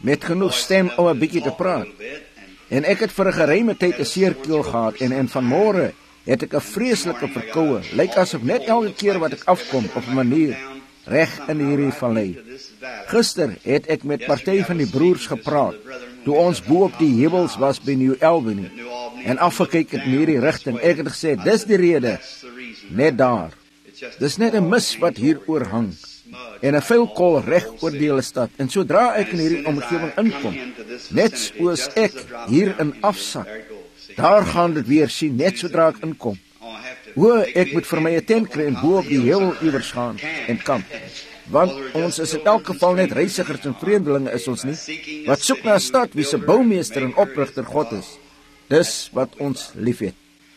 met genoeg stem om 'n bietjie te praat. En ek het vir 'n geruime tyd 'n seer keel gehad en vanmôre het ek 'n vreeslike verkoue. Lyk asof net elke keer wat ek afkom op 'n manier reg in hierdie vallei. Gister het ek met party van die broers gepraat, toe ons bo op die heuwels was by New Albany, en afgekyk het in hierdie rigting. Ek het gesê, dis die rede, net daar. Dis net 'n mis wat hier oor hang, en 'n vuil kol reg oor die hele stad. En sodra ek in hierdie omgewing inkom, net soos ek hier in afsak, daar gaan dit weer sien, net sodra ek inkom. Ek moet vir my 'n tent kry en bo op die heuwel iewers gaan en kamp. Want ons is in elk geval net reisigers en vreemdelinge, is ons nie, wat soek na 'n stad wie se boumeester en oprigter God is. Dis wat ons liefhet.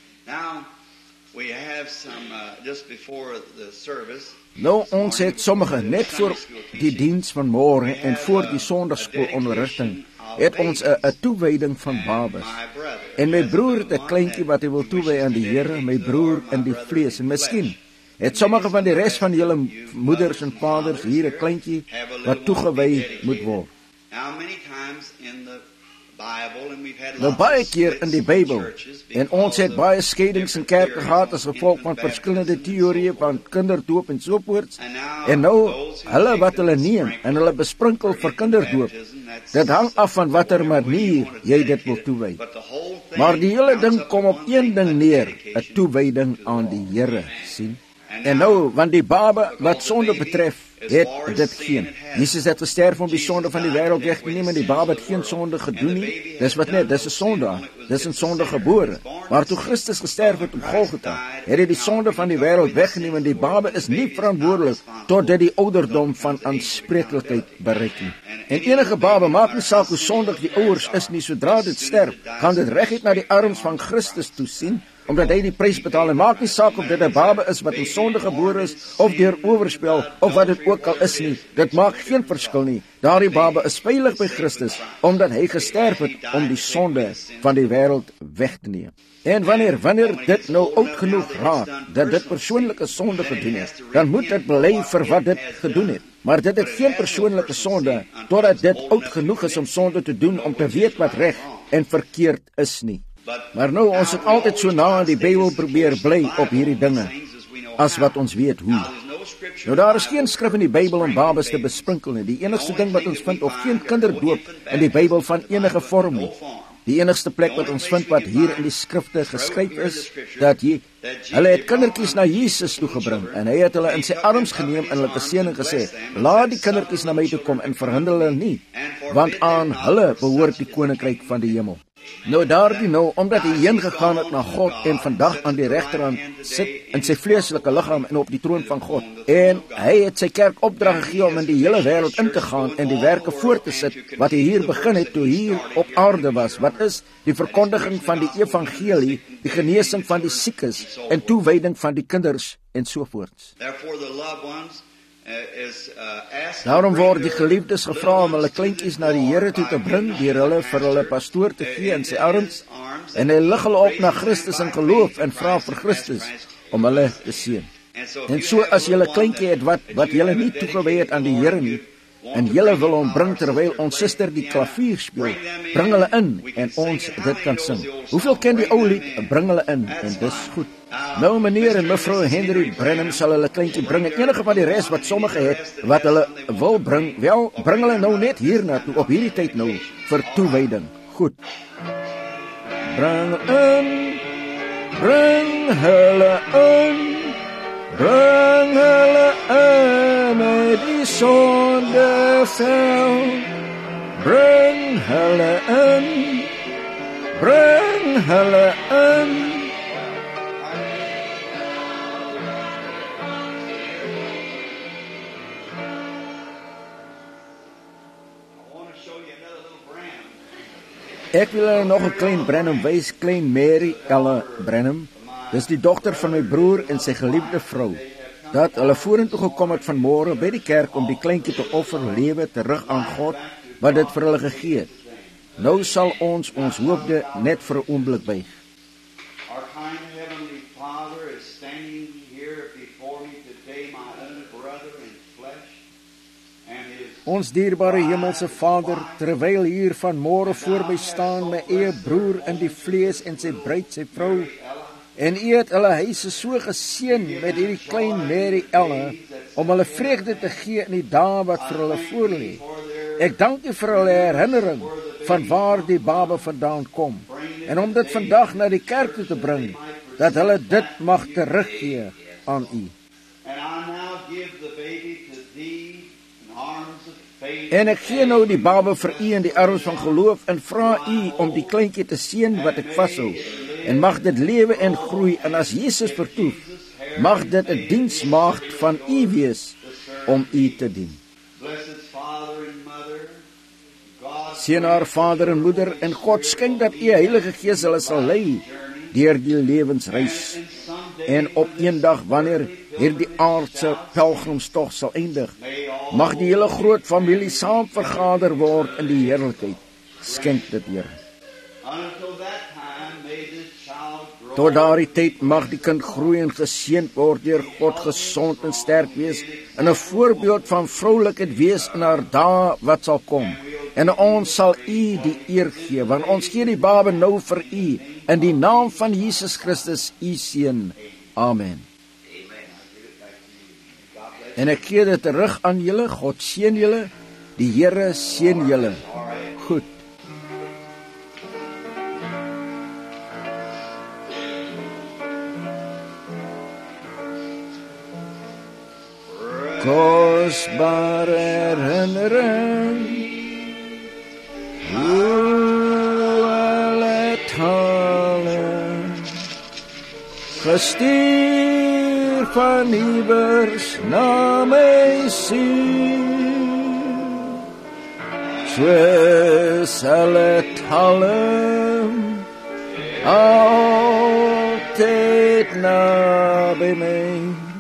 Nou, ons het sommige, net voor die diens van môre en voor die sondagskoolonderrigting, het ons 'n toewyding van babes. En my broer het 'n kleintjie wat hy wil toewy aan die Here, my broer in die vlees. En miskien het sommige van die res van julle moeders en vaders hier 'n kleintjie wat toegewy moet word. Nou, baie keer in die Bybel, en ons het baie skeidings in kerke gehad as gevolg van verskillende teorieë van kinderdoop en sovoorts, en nou, hulle wat hulle neem en hulle besprinkel vir kinderdoop, dit hang af van watter manier jy dit wil toewy. Maar die hele ding kom op een ding neer, 'n toewyding aan die Here, sien. En nou, want die baba wat sonde betref, het dit geen. Jesus het gesterf om die sonde van die wêreld weg te neem, en die baba het geen sonde gedoen nie. Dis wat net, dis 'n sondaar. Dis in sonde gebore. Maar toe Christus gesterf het op Golgotha, het hy die sonde van die wêreld weggeneem, en die baba is nie verantwoordelik totdat die ouderdom van aanspreeklikheid bereik nie. En enige baba, maak nie saak hoe sondig die ouers is nie, sodra dit sterf, gaan dit reguit na die arms van Christus toe sien, omdat hy die prys betaal. En maak nie saak of dit 'n baba is wat in sonde gebore is, of deur oorspel, of wat dit ook al is nie. Dit maak geen verskil nie. Daardie baba is veilig by Christus, omdat hy gesterf het om die sonde van die wêreld weg te neem. En wanneer dit nou oud genoeg raak, dat dit persoonlike sonde gedoen het, dan moet dit bely vir wat dit gedoen het. Maar dit het geen persoonlike sonde, totdat dit oud genoeg is om sonde te doen, om te weet wat reg en verkeerd is nie. Maar nou, ons het altyd so na aan die Bybel probeer bly op hierdie dinge, as wat ons weet hoe. Nou, daar is geen skrif in die Bybel om babes te besprinkel nie. Die enigste ding wat ons vind, of geen kinderdoop in die Bybel van enige vorm nie. Die enigste plek wat ons vind wat hier in die skrifte geskryf is, dat hulle het kindertjies na Jesus toe gebring, en hy het hulle in sy arms geneem en hulle geseën en gesê, laat die kindertjies na my toe kom en verhinder hulle nie, want aan hulle behoort die koninkryk van die hemel. Nou daardie omdat hy heen gegaan het na God en vandag aan die regterhand sit in sy vleeslike liggaam en op die troon van God. En hy het sy kerk opdrag gegee om in die hele wêreld in te gaan en die werke voort te sit wat hy hier begin het toe hier op aarde was. Wat is die verkondiging van die evangelie, die genesing van die siekes en toewyding van die kinders en sovoorts. Daarom word die geliefdes gevra om hulle kleintjies na die Here toe te bring, deur hulle vir hulle pastoor te gee in sy arms, en hy lig hulle op na Christus in geloof en vra vir Christus om hulle te seën. En so as julle kleintjie het wat julle nie toegewy het aan die Here nie, en julle wil hom bring terwyl ons suster die klavier speel, bring hulle in en ons dit kan sing. Hoeveel ken die ou lied? Bring hulle in, en dis goed. Nou, meneer en mevrou Henry Branham sal hulle kleintjie bring, en enige van die res wat sommige het, wat hulle wil bring, wel, bring hulle nou net hier na toe, op hierdie tyd nou, vir toewyding. Goed. Bring in, bring hulle in, bring hulle in, uit die sondeveld. Bring hulle in, bring hulle in. Ek wil hulle nog 'n klein Branham wys, klein Mary Ella Branham. Dis die dogter van my broer en sy geliefde vrou. Dat hulle vorentoe gekom het vanmôre by die kerk om die kleintjie te offer, lewe terug aan God wat dit vir hulle gegee het. Nou sal ons hoofde net vir 'n oomblik buig. Our kind Heavenly Father is standing here before me today, my own brother in flesh, and his Ons dierbare hemelse Vader, terwyl hier vanmôre voor my staan my eie broer in die vlees en sy bruid, sy vrou, en U het hulle huise so geseën met hierdie klein Mary Ella, om hulle vreugde te gee in die dae wat vir hulle voorlê. Ek dank U vir hulle herinnering van waar die baba vandaan kom, en om dit vandag na die kerk toe te bring, dat hulle dit mag teruggee aan U. En ek gee nou die baba vir U in die arms van geloof en vra U om die kleintjie te seën wat ek vashou, en mag dit lewe en groei, en as Jesus vertoef, mag dit 'n diensmaagd van U wees om U te dien. Seën haar vader en moeder, en God skenk dat U Heilige Gees hulle sal lei deur die lewensreis, en op eendag wanneer hierdie aardse pelgrimstog sal eindig, mag die hele groot familie saam vergader word in die heerlikheid. Skenk dit, Here. Tot daardie tyd mag die kind groei en geseënd word deur God, gesond en sterk wees, en 'n voorbeeld van vroulikheid wees in haar dae wat sal kom. En ons sal U die eer gee, want ons gee die baba nou vir U, in die naam van Jesus Christus, U seun. Amen. En ek gee dit terug aan julle. God seën julle, die Here seën julle. Goed. Kosbare herinnering, hulle tale, gestuur van iewers na my siel, soos hulle tale, altyd naby my.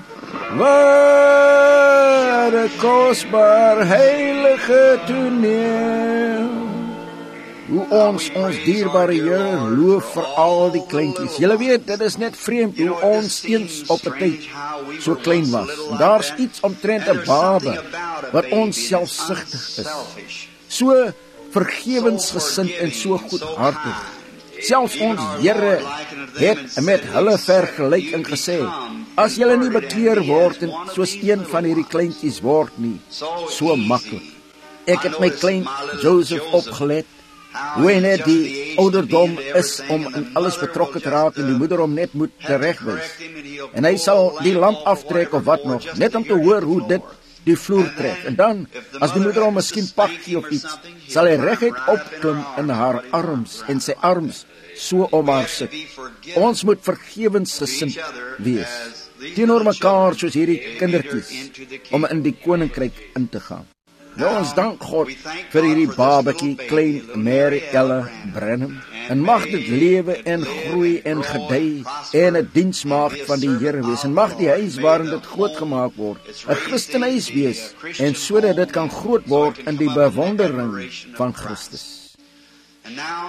Wat 'n kosbaar heilige toneel, hoe ons dierbare Here loof vir al die kleintjies. Julle weet, dit is net vreemd hoe ons eens op 'n tyd so klein was. En daar's iets omtrent 'n baba wat ons selfsugtig is, so vergewensgesind en so goedhartig. Selfs ons Here het met hulle vergelyk en gesê, as julle nie bekeer word en soos een van hierdie kleintjies word nie, so maklik. Ek het my klein Joseph opgelet, hoe hy net die ouderdom is om in alles betrokke te raak en die moeder hom net moet teregwys. En hy sal die lamp aftrek of wat nog, net om te hoor hoe dit die vloer trek. En dan, as die moeder hom miskien pak gee of iets, sal hy reguit opklim in haar arms en sy arms so om haar sit. Ons moet vergewensgesind wees teenoor mekaar soos hierdie kindertjies, om in die koninkryk in te gaan. Nou, ons dank God vir hierdie babatjie, klein Mary Ella Branham, en mag dit lewe en groei en gedei en 'n diensmaagd van die Here wees, en mag die huis waarin dit groot gemaak word 'n Christenhuis wees, en sodat dit kan groot word in die bewondering van Christus. And now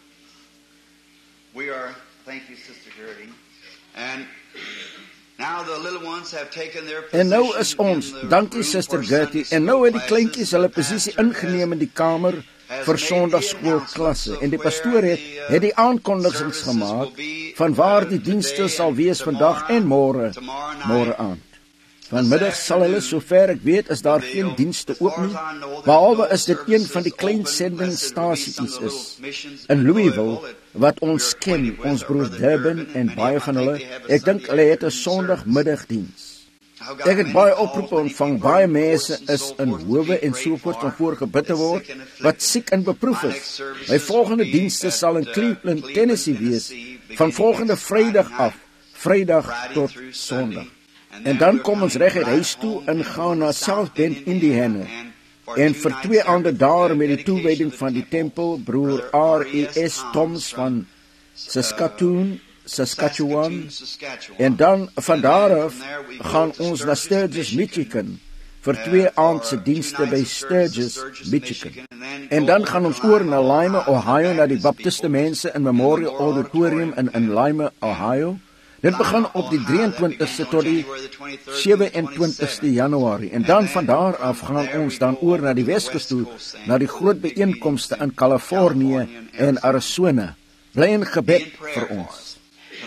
we are, thank you Sister Gertie, and now the little ones have taken their position. En nou is ons, dankie Suster Gertie, en nou het die kleintjies hulle posisie ingeneem in die kamer vir Sondagskoolklasse, en die pastoor het die aankondigings gemaak van waar die dienste sal wees vandag en môre aand. Vanmiddag sal hulle, sover ek weet, is daar geen dienste oop nie, behalwe is dit een van die klein sendingstasies is in Louisville, wat ons ken, ons broer Durban en baie van hulle. Ek dink hulle het 'n Sondagmiddagdiens. Ek het baie oproepe ontvang, baie mense is in howe en sovoorts om voorgebid te word, wat siek en beproef is. My volgende dienste sal in Cleveland, Tennessee wees, van volgende Vrydag af, Vrydag tot Sondag. En dan kom ons reguit huis toe en gaan na South Bend, Indiana. En vir 2 aande daar met die toewyding van die tempel, broer R.E.S. Thoms van Saskatchewan. En dan van daar af gaan ons na Sturgis, Michigan, vir 2 aandse dienste by Sturgis, Michigan. En dan gaan ons oor na Lima, Ohio, na die Baptiste mense in Memorial Auditorium in Lima, Ohio. Dit begin op die 23ste tot die 27ste Januarie. En dan van daar af gaan ons dan oor na die Weskus toe, na die groot bijeenkomste in Californië en Arizona. Bly in gebed vir ons.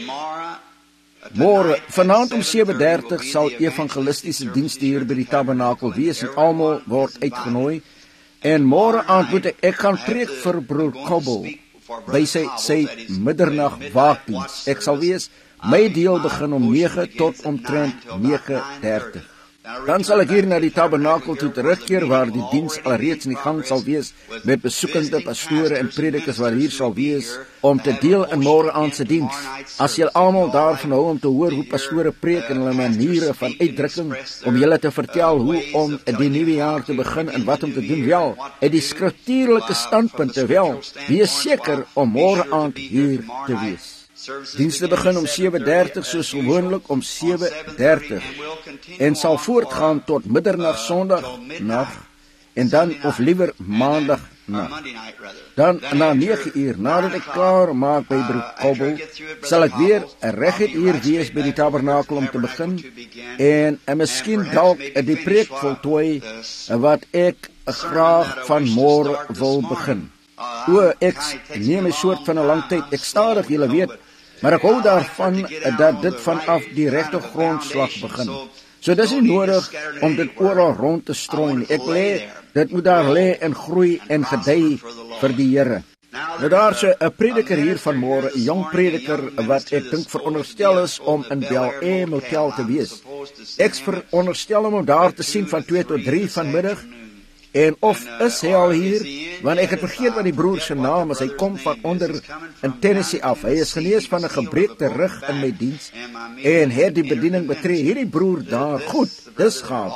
Môre, vanaand om 7:30 sal evangelistiese dienste hier by die tabernakel wees en almal word uitgenooi. En môre aand moet ek gaan preek vir broer Kobbel by sy middernag waakdiens. Ek sal wees, my deel begin om 9 tot omtrent 9:30. Dan sal ek hier na die tabernakel toe terugkeer waar die diens alreeds in die gang sal wees met besoekende pastore en predikers wat hier sal wees om te deel in môre aand se diens. As julle almal daarvan hou om te hoor hoe pastore preek en hulle maniere van uitdrukking om julle te vertel hoe om die nuwe jaar te begin en wat om te doen, wel, uit die skriftuurlike standpunte, wel, wees seker om môre aand hier te wees. Dienste begin om 7:30 soos gewoonlik om 7:30 en sal voortgaan tot middernag Sondag nag en dan of liewer Maandag nag. Dan na 9 uur nadat ek klaar maak by broer Kobbel, sal ek weer reguit hier wees by die tabernakel om te begin en miskien dalk die preek voltooi wat ek graag van môre wil begin. Ek neem 'n soort van 'n lang tyd. Ek stadig, julle weet, maar ek hou daarvan dat dit vanaf die regte grondslag begin. So dis nie nodig om dit oral rond te strooi nie. Ek lê, dit moet daar lê en groei en gedei vir die Here. Nou daar's 'n prediker hier van môre, 'n jong prediker wat ek dink veronderstel is om in Bel Air Motel te wees. Ek veronderstel hom om daar te sien van 2 tot 3 vanmiddag. En of is hy al hier? Want ek het vergeet wat die broer se naam is. Hy kom van onder in Tennessee af. Hy is genees van 'n gebreekte rug in my diens en het die bediening betree. Hierdie broer daar, goed, dis gaaf.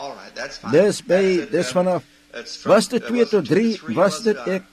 Dis vanaf, was dit 2 tot 3, was dit ek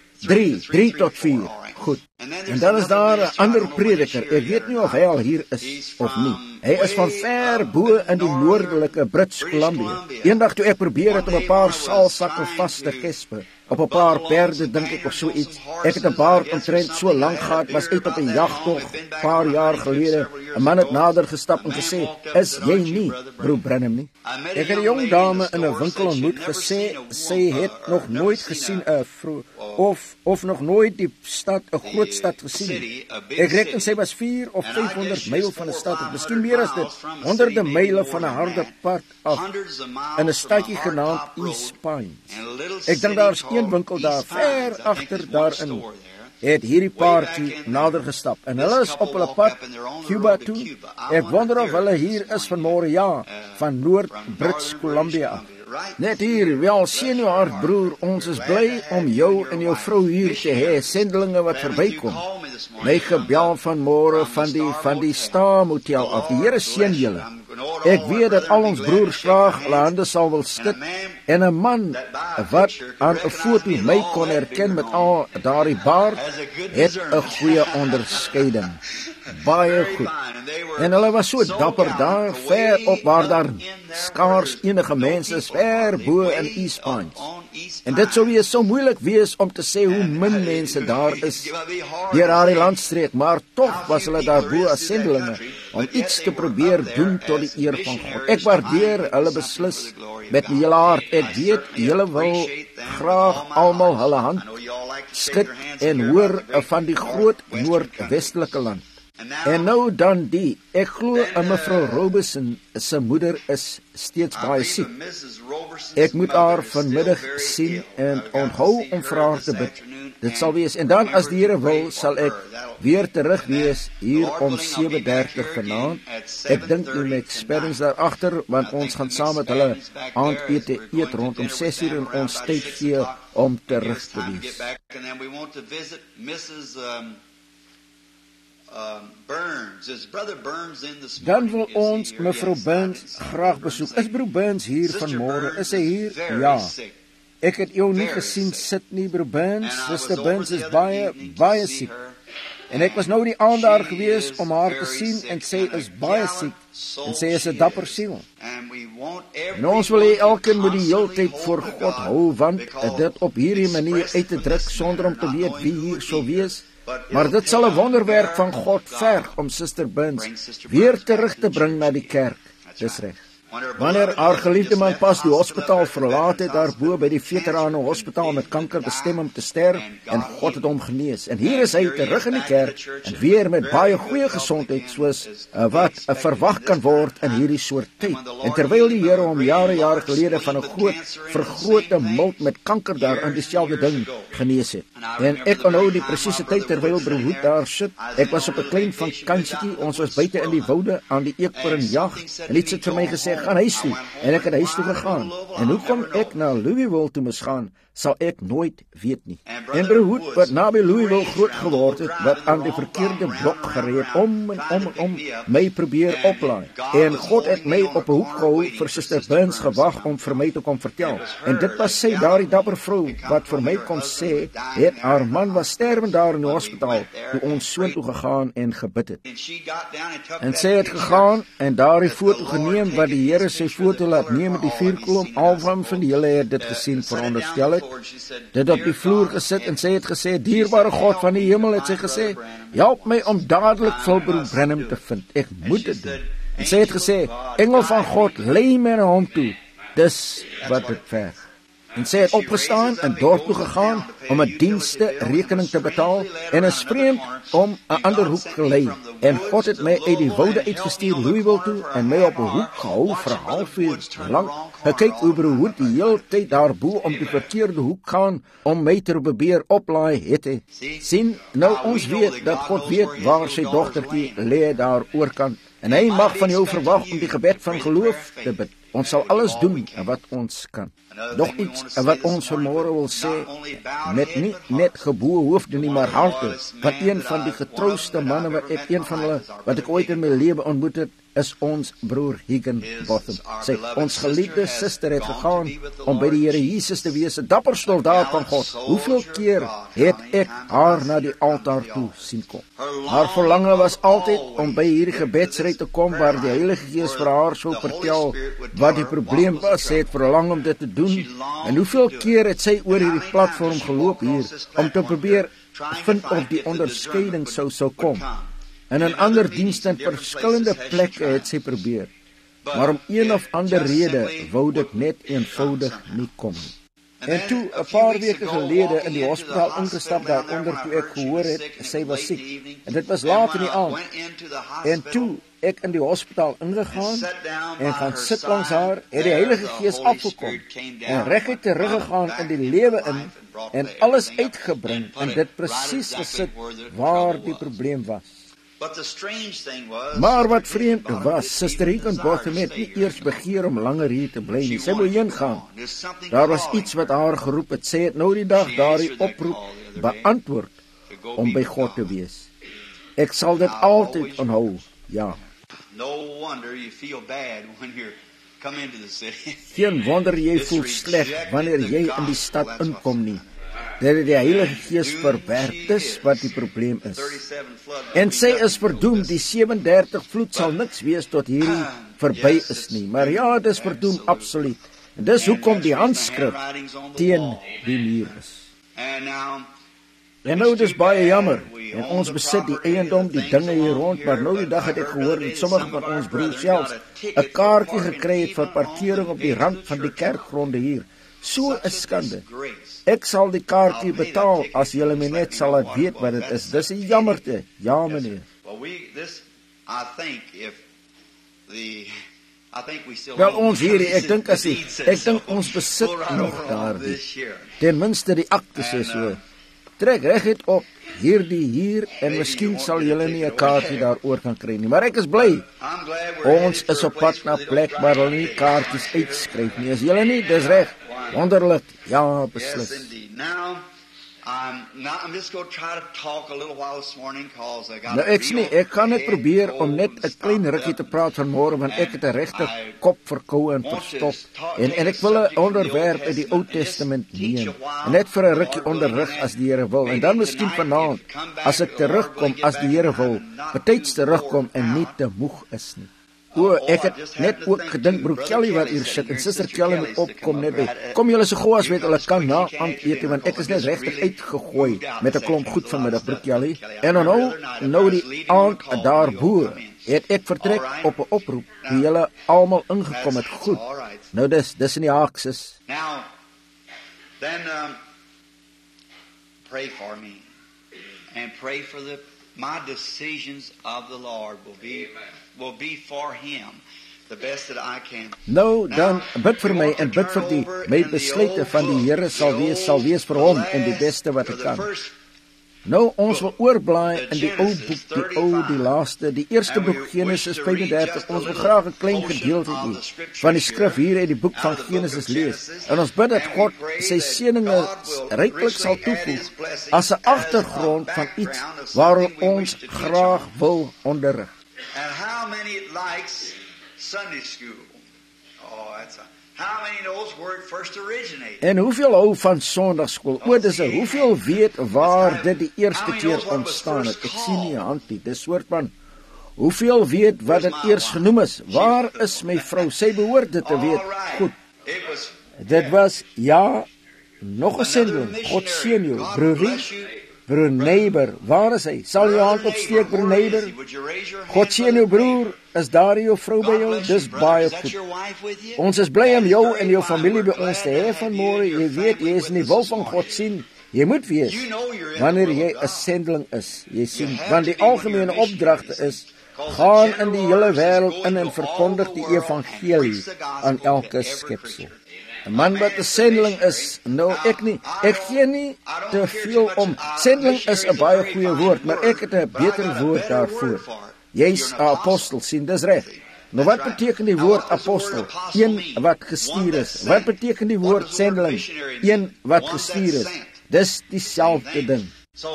3 tot 4, goed. En dan is daar 'n ander prediker, ek weet nie of hy al hier is of nie. Hy is van ver bo in die noordelike Brits Columbia. Eendag toe ek probeer het om 'n paar saalsakke vas te gespe, op 'n paar perde dink ek of so iets. Ek het 'n baard omtrent so lank gehad, was uit op 'n jagtog, paar jaar gelede. 'n Man het nader gestap en gesê, "Is jy nie broer Branham nie?" Ek het 'n jong dame in 'n winkel ontmoet gesê, sy het nog nooit gesien 'n of nog nooit die stad, 'n groot stad gesien nie. Ek reken sy was 400 of 500 myl van 'n stad, of miskien meer as dit, honderde myle van 'n harde pad af, in 'n stadjie genaamd East Pines. Ek dink daar's een winkel daar, ver agter daarin, het hierdie paartjie nader gestap, en hulle is op hulle pad Cuba toe. Ek wonder of hulle hier is vanmôre, ja, van Noord-Brits Columbia af. Net hier, wel, sien jou hart, broer, ons is bly om jou en jou vrou hier te hê, sendelinge wat verbykom. My gebel vanmôre van die Star Motel af. Die Here seën julle. Ek weet dat al ons broers graag hulle hande sal wil skud, en 'n man wat aan 'n foto my kon herken met al daardie baard, het 'n goeie onderskeiding. Baie goed. En hulle was so dapper daar, ver op waar daar skaars enige mense is, ver bo in East Pines. En dit sou wees so moeilik wees om te sê hoe min mense daar is deur daardie landstreek, maar tog was hulle daar bo as sendelinge om iets te probeer doen tot die eer van God. Ek waardeer hulle beslis met my hele hart. Ek weet julle wil graag almal hulle hand skud en hoor van die groot noordwestelike land. En nou dan ek glo mevrou Robeson se moeder is steeds baie siek. Ek moet haar vanmiddag sien en onthou om vir haar te bid. Dit sal wees, en dan as die Here wil, sal ek weer terug wees hier om 7:30 vanaand. Ek dink die McSpaddings daar agter, want ons gaan saam met hulle aandete eet rondom 6:00 en ons tyd gee om terug te wees. Dan wil ons mevrou Burns graag besoek. Is broer Burns hier vanmôre? Is hy hier? Ja. Ek het jou nie gesien sit nie, broer Burns. Sister Burns is baie siek. En ek was nou die aand daar gewees om haar te sien, en sy is baie siek, en sy is 'n dapper siel. En ons wil hê elkeen moet die heeltyd voor God hou, want dit op hierdie manier uit te druk sonder om te weet wie hier sou wees, Maar dit sal 'n wonderwerk van God verg om Suster Burns weer terug te bring na die kerk. Dis reg. Wanneer haar geliefde man pas die hospitaal verlaat het daarbo by die veterane hospitaal met kanker bestem om te sterf, en God het hom genees. En hier is hy terug in die kerk en weer met baie goeie gesondheid soos wat verwag kan word in hierdie soort tyd. En terwyl die Here hom jare gelede van 'n groot vergrote mult met kanker daar aan dieselfde ding genees het. En ek onthou die presiese tyd terwyl broer Hoed daar sit. Ek was op 'n klein vakansietjie, ons was buite in die woude aan die eekhoorn jag, en iets het vir my gesê, gaan huis toe, en ek het huis toe gegaan. En hoekom ek na Louisville toe moes gaan, sal ek nooit weet nie. En broer Hoed, wat naby Louisville groot geword het, wat aan die verkeerde blok gereed om my probeer oplaai. En God het my op 'n hoek gehou vir Suster Burns gewag om vir my te kom vertel. En dit was sy, daardie dapper vrou, wat vir my kon sê, het haar man was sterwend daar in die hospitaal, toe ons soontoe gegaan en gebid het. En sy het gegaan en daardie foto geneem, wat die Here sy foto laat neem met die vuurkolom. Alvam van die hele het dit gesien, veronderstel ek. Dit op die vloer gesit, en sy het gesê, dierbare God van die hemel, het sy gesê, help my om dadelik vir broer Branham te vind. Ek moet dit doen. En sy het gesê, engel van God, lei my na hom toe. Dis wat dit verg. En sy het opgestaan en dorp toe gegaan om 'n dienste rekening te betaal, en is vreemd om 'n ander hoek gelei. En God het my uit die woude uitgestuur Louisville toe en my op 'n hoek gehou vir 'n halfuur lank. Kyk hoe broer Hoed die hele tyd daarbo om die verkeerde hoek gaan om my te probeer oplaai het hy. Sien, nou ons weet dat God weet waar sy dogtertjie lê daar oorkant, en hy mag van jou verwag om die gebed van geloof te bid. Ons sal alles doen wat ons kan. Nog iets wat ons vanmôre wil sê, met nie net geboue hoofde nie, maar harte, van een van die getrouste manne wat ek ooit in my lewe ontmoet het, is ons broer Higginbotham. Ons geliefde suster het gegaan om by die Here Jesus te wees, 'n dapper soldaat van God. Hoeveel keer het ek haar na die altaar toe sien kom? Haar verlange was altyd om by hierdie gebedsry te kom waar die Heilige Gees vir haar sou vertel wat die probleem was. Sy het verlang om dit te doen, en hoeveel keer het sy oor hierdie platform geloop hier om te probeer vind of die onderskeiding sou kom. En in ander dienste in verskillende plekke het sy probeer, maar om een of ander rede wou dit net eenvoudig nie kom nie. En toe, 'n paar weke gelede in die hospitaal ingestap daaronder, toe ek gehoor het, sy was siek, en dit was laat in die aand, en toe ek in die hospitaal ingegaan, en gaan sit langs haar, het die Heilige Gees afgekom, en reguit teruggegaan in die lewe in, en alles uitgebring, en dit presies gesit waar die probleem was. Maar wat vreemd was, Suster Higginbotham het nie eers begeer om langer hier te bly nie. Sy wou heen gaan. Daar was iets wat haar geroep het. Sy het nou die dag daardie oproep beantwoord om by God te wees. Ek sal dit altyd onthou, ja. Geen wonder jy voel sleg wanneer jy in die stad inkom nie. Dat die Heilige Gees verwerp, dis wat die probleem is. En sy is verdoem, die 37 vloed sal niks wees tot hierdie verby is nie. Maar ja, dis verdoem, absoluut. En dis hoekom die handskrif teen die muur is. En nou, dis baie jammer, en ons besit die eiendom, die dinge hier rond, maar nou die dag het ek gehoor dat sommige van ons broers selfs 'n kaartjie gekry het vir parkering op die rand van die kerkgronde hier. So 'n skande. Ek sal die kaartjie betaal as julle my net sal laat weet wat dit is. Dis 'n jammerte. Ja, meneer. Wel, ons hierdie, ek dink ons besit nog daardie. Ten minste die aktes is so. Trek reguit op hierdie hier, en miskien sal julle nie 'n kaartjie daaroor kan kry nie, maar ek is bly. Ons is op pad na plek waar hulle nie kaartjies uitskryf nie. Is julle nie? Dis reg. Wonderlik. Ja, beslis. Nou ek kan net probeer om net 'n klein rukkie te praat vanmôre, want ek het 'n regte kop verkoue en verstop, en ek wil 'n onderwerp uit die Ou Testament neem, en net vir 'n rukkie onderrig as die Here wil, en dan miskien vanaand, as ek terugkom as die Here wil, betyds terugkom en nie te moeg is nie. Ek het net ook gedink, broer Kelly wat hier sit, en Sister Kelly moet opkom net by. Kom julle so gou as weet, hulle kan na aandete, want ek is net regtig uitgegooi met 'n klomp goed vanmiddag, broer Kelly. En nou die aand daarbo, het ek vertrek op 'n oproep, die julle almal ingekom het, goed. Nou dis in die haakses. Now, then, pray for me, and pray for my decisions of the Lord will be for Him, the best that I can. Nou, dan bid vir my en bid vir my besluite van die Here sal wees vir hom en die beste wat ek kan. Nou, ons wil oorblaai in die ou boek, die laaste, die eerste boek Genesis 35. Ons wil graag 'n klein gedeelte van die skrif hier uit die boek van Genesis lees. En ons bid dat God sy seëninge ryklik sal toevoeg as 'n agtergrond van iets waaroor ons graag wil onderrig. And how many likes Sunday school? Oh, that's how many knows where it first originated? En hoeveel hou van Sondagskool? Hoeveel weet waar dit die eerste keer ontstaan het? Ek sien nie 'n hand nie. Dis soort van hoeveel weet wat dit eers genoem is? Waar is my vrou? Sy behoort dit te weet. Goed. Dit was nog 'n sending. God seën jou, broerie. Broer Neighbor, waar is hy? Sal jy hand opsteek, broer Neighbor? God seën jou broer, is daar jou vrou by jou? Dis baie goed. Ons is bly om jou en jou familie by ons te hê vanmôre. Jy weet, jy is in die wil van God sien. Jy moet wees, wanneer jy 'n sendeling is. Jy sien, want die algemene opdragte is, gaan in die hele wêreld in en verkondig die evangelie aan elke skepsel. 'n Man wat 'n sendeling is, nou ek gee nie te veel om. Sendeling is 'n baie goeie woord, maar ek het 'n beter woord daarvoor. Jy's 'n apostel, sien, dis reg. Nou wat beteken die woord apostel? Een wat gestuur is. Wat beteken die woord sendeling? Een wat gestuur is. Dis dieselfde ding.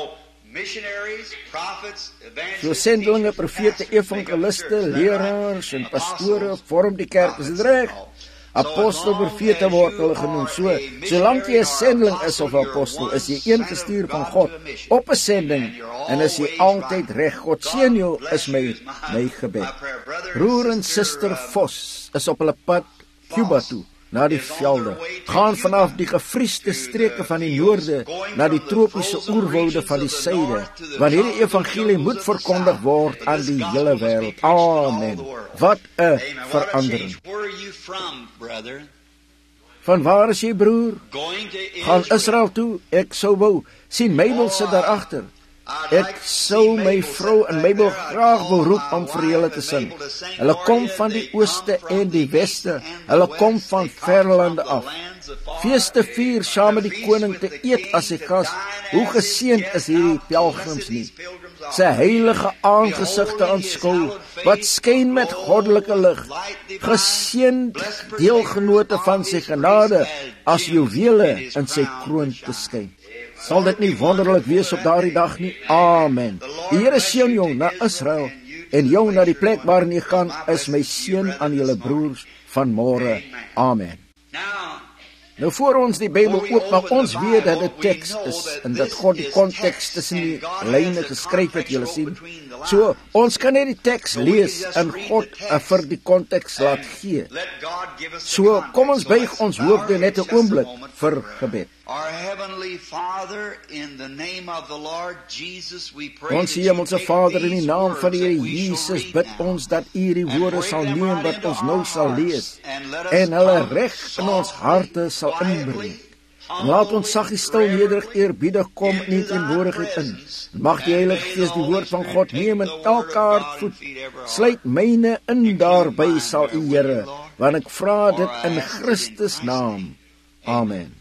So sendelinge, profete, evangeliste, leraars en pastore vorm die kerk, is dit reg? Apostel, profete word hulle genoem. Solank jy 'n sendeling is of 'n apostel, is jy een gestuur van God op 'n sending en is jy altyd reg. God seën jou is my gebed. Broer en suster Vos is op hulle pad Cuba toe, na die velde, gaan vanaf die gevriesde streke van die noorde na die tropiese oerwoude van die suide, want hierdie evangelie moet verkondig word aan die hele wêreld. Amen. Wat 'n verandering. Van waar is jy, broer? Gaan Israel toe. Ek sou wou sien Mabel sit daar agter. Ek sou my vrou en Mabel graag wil roep om vir julle te sing. Hulle kom van die ooste en die weste. Hulle kom van ver lande af. Feeste vier saam met die koning te eet as sy gas. Hoe geseënd is hierdie pelgrims nie. Sy heilige aangesigte aanskou, wat skyn met goddelike lig. Geseënd deelgenote van sy genade, as juwele in sy kroon te skyn. Sal dit nie wonderlik wees op daardie dag nie? Amen. Die Here seën jou na Israel en jou na die plek waarin jy gaan, is my seën aan julle broers van môre. Amen. Nou voor ons die Bybel oopmaak, ons weet dat dit teks is en dat God die konteks tussen die lyne geskryf het, julle sien. So, ons kan net die teks lees en God vir die konteks laat gee. So, kom ons buig ons hoofde net 'n oomblik vir gebed. Ons hemelse Vader, in die naam van die Here Jesus bid ons dat U hierdie woorde sal neem wat ons nou sal lees en hulle reg in ons harte sal inbring. En laat ons saggies stil nederig eerbiedig kom in U teenwoordigheid in. Mag die Heilige Gees die woord van God neem en elke hart voed. Sluit myne in daarby sal U, Here, want ek vra dit in Christus naam. Amen.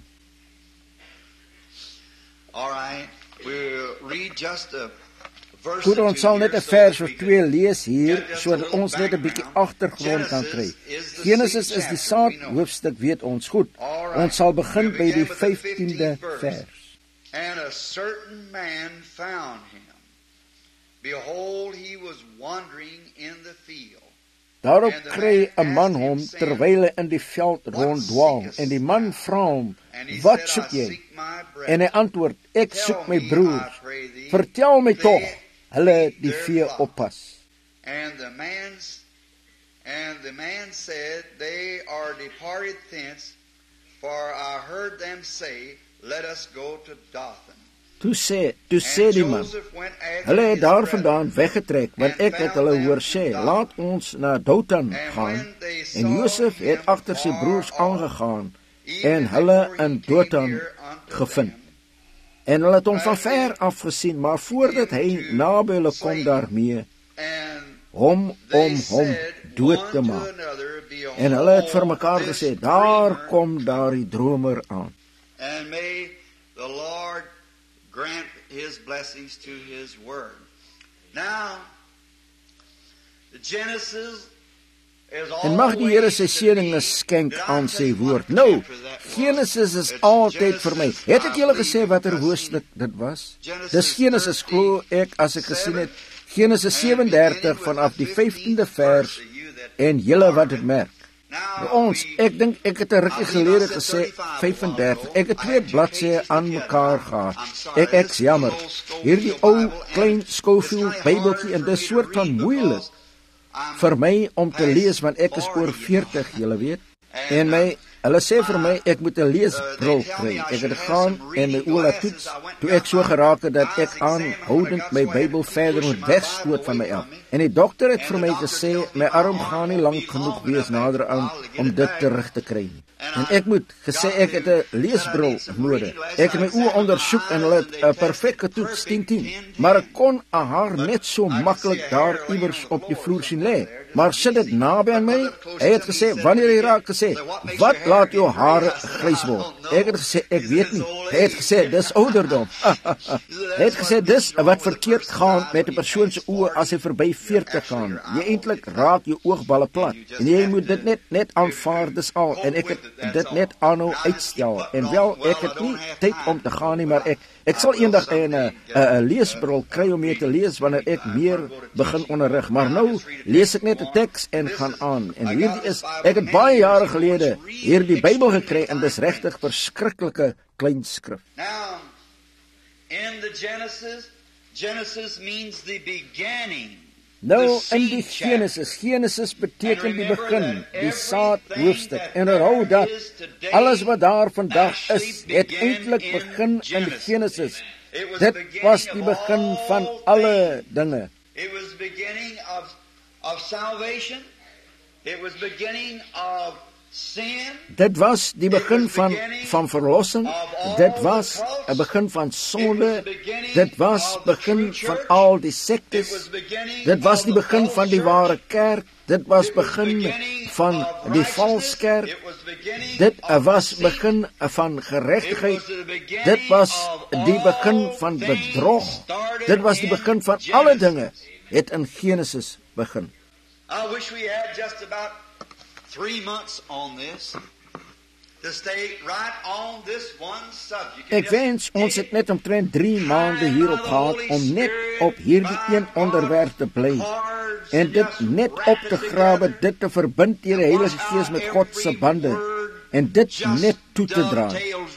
Goed, ons sal net 'n vers of 2 lees hier, sodat ons net 'n bietjie agtergrond kan kry. Genesis is die saad hoofstuk, weet ons goed. Ons sal begin by die 15de vers. And a certain man found him. Behold, he was wandering in the field. Daarop kry 'n man hom terwyl hy in die veld ronddwaal, en die man vra hom, "Wat soek jy?" En hy antwoord, "Ek soek my broers. Vertel my tog, hulle die vee oppas." And the man said, They are departed thence, for I heard them say, Let us go to Dothan. Toe sê die man, hulle het daar vandaan weggetrek, want ek het hulle hoor sê, laat ons na Dothan gaan, en Josef het agter sy broers aangegaan, en hulle in Dothan gevind. En hulle het hom van ver af gesien, maar voordat hy naby hulle kom daarmee, om hom dood te maak. En hulle het vir mekaar gesê, daar kom daar die dromer aan. And may the Lord grant His blessings to His word. Now, the Genesis is En mag die Here sy seëninge skenk aan sy woord. Nou, Genesis is altyd vir my. Het ek julle gesê watter hoofstuk dit was? Dis Genesis, glo ek, as ek gesien het, Genesis 37 vanaf die 15de vers, en julle wat het merk. Ek dink ek het 'n rukkie gelede gesê 35. Ek het 2 bladsye aan mekaar gehad. Ek's jammer. Hierdie ou klein Schofield Bybeltjie, en dis soort van moeilik vir my om te lees, want ek is oor 40, julle weet. En hulle sê vir my ek moet 'n leesbril kry. Ek het gegaan en my oë laat toets, toe ek so geraak het dat ek aanhoudend my Bybel verder moet wegstoot van my af. En die dokter het vir my gesê, my arm gaan nie lank genoeg wees nader aan om dit terug te kry nie. En ek moet gesê, ek het 'n leesbril nodig. Ek het my oë ondersoek en hulle het 'n perfekte toets 10-10. Maar ek kon haar net so maklik daar iewers op die vloer sien lê. Maar sit dit naby aan my. Hy het gesê, wanneer hy raak gesê, wat laat jou hare grys word? Ek het gesê, ek weet nie. Hy het gesê, dis ouderdom. Hy het gesê, dis wat verkeerd gaan met 'n persoon se oë as hy verby 40 gaan. Jy eintlik raak jou oogballe plat. En jy moet dit net aanvaar, dis al. En ek het dit net aanhou uitstel. En wel, ek het nie tyd om te gaan nie, maar ek sal eendag 'n leesbril kry om mee te lees wanneer ek meer begin onderrig. Maar nou lees ek net 'n teks en gaan aan. En hierdie is, ek het baie jare gelede hierdie Bybel gekry, en dis regtig verskriklike klein skrif. Now, in the Genesis means the beginning. Nou, in die Genesis beteken die begin, die saad hoofstuk. En onthou dat alles wat daar vandag is, het eintlik begin in Genesis. Dit was die begin van alle dinge. It was the beginning of salvation. It was the beginning of sin. Dit was die begin van verlossing. Dit was 'n begin van sonde. Dit was begin van al die sektes. Dit was die begin van die ware kerk. Dit was begin van die valse kerk. Dit was begin van geregtigheid. Dit was die begin van bedrog. Dit was die begin van alle dinge. Het in Genesis begin. I wish we had just about 3 months on this, to stay right on this one subject. Ek wens ons het net omtrent 3 maande hierop gehad om net op hierdie een onderwerp te bly en dit net op te grawe, dit te verbind deur die Heilige Gees met God se bande en dit net toe te dra.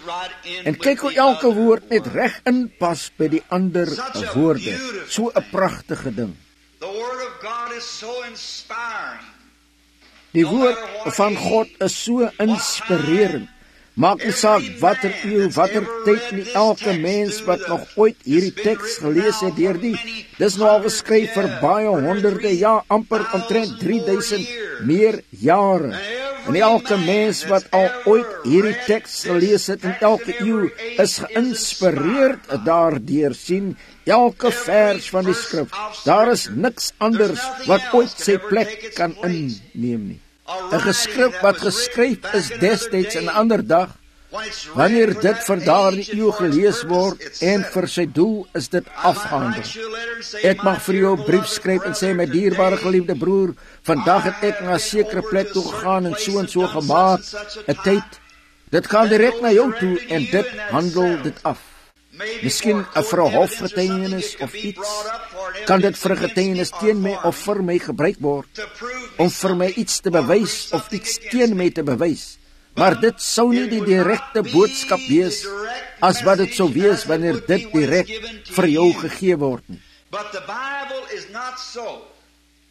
En kyk hoe elke woord net reg inpas by die ander woorde. So 'n pragtige ding. The word of God is so inspiring. Die woord van God is so inspirerend. Maak nie saak watter eeu, watter tyd nie, elke mens wat nog ooit hierdie teks gelees het dis nou al geskryf vir baie honderde, ja, amper omtrent 3000 meer jare. En elke mens wat al ooit hierdie teks gelees het in elke eeu is geïnspireerd daardeur. Sien elke vers van die skrif. Daar is niks anders wat ooit sy plek kan inneem nie. 'n geskrif wat geskryf is destyds 'n ander dag, wanneer dit vir daardie eeu gelees word en vir sy doel is dit afgehandel. Ek mag vir jou 'n brief skryf en sê, my dierbare geliefde broer, vandag het ek na 'n sekere plek toe gegaan en so gemaak 'n tyd. Dit gaan direk na jou toe en dit handel dit af. Miskien vir 'n hofgetuienis of iets, kan dit vir 'n getuienis teen my of vir my gebruik word, om vir my iets te bewys of iets teen my te bewys. Maar dit sou nie die direkte boodskap wees, as wat dit sou wees wanneer dit direk vir jou gegee word nie.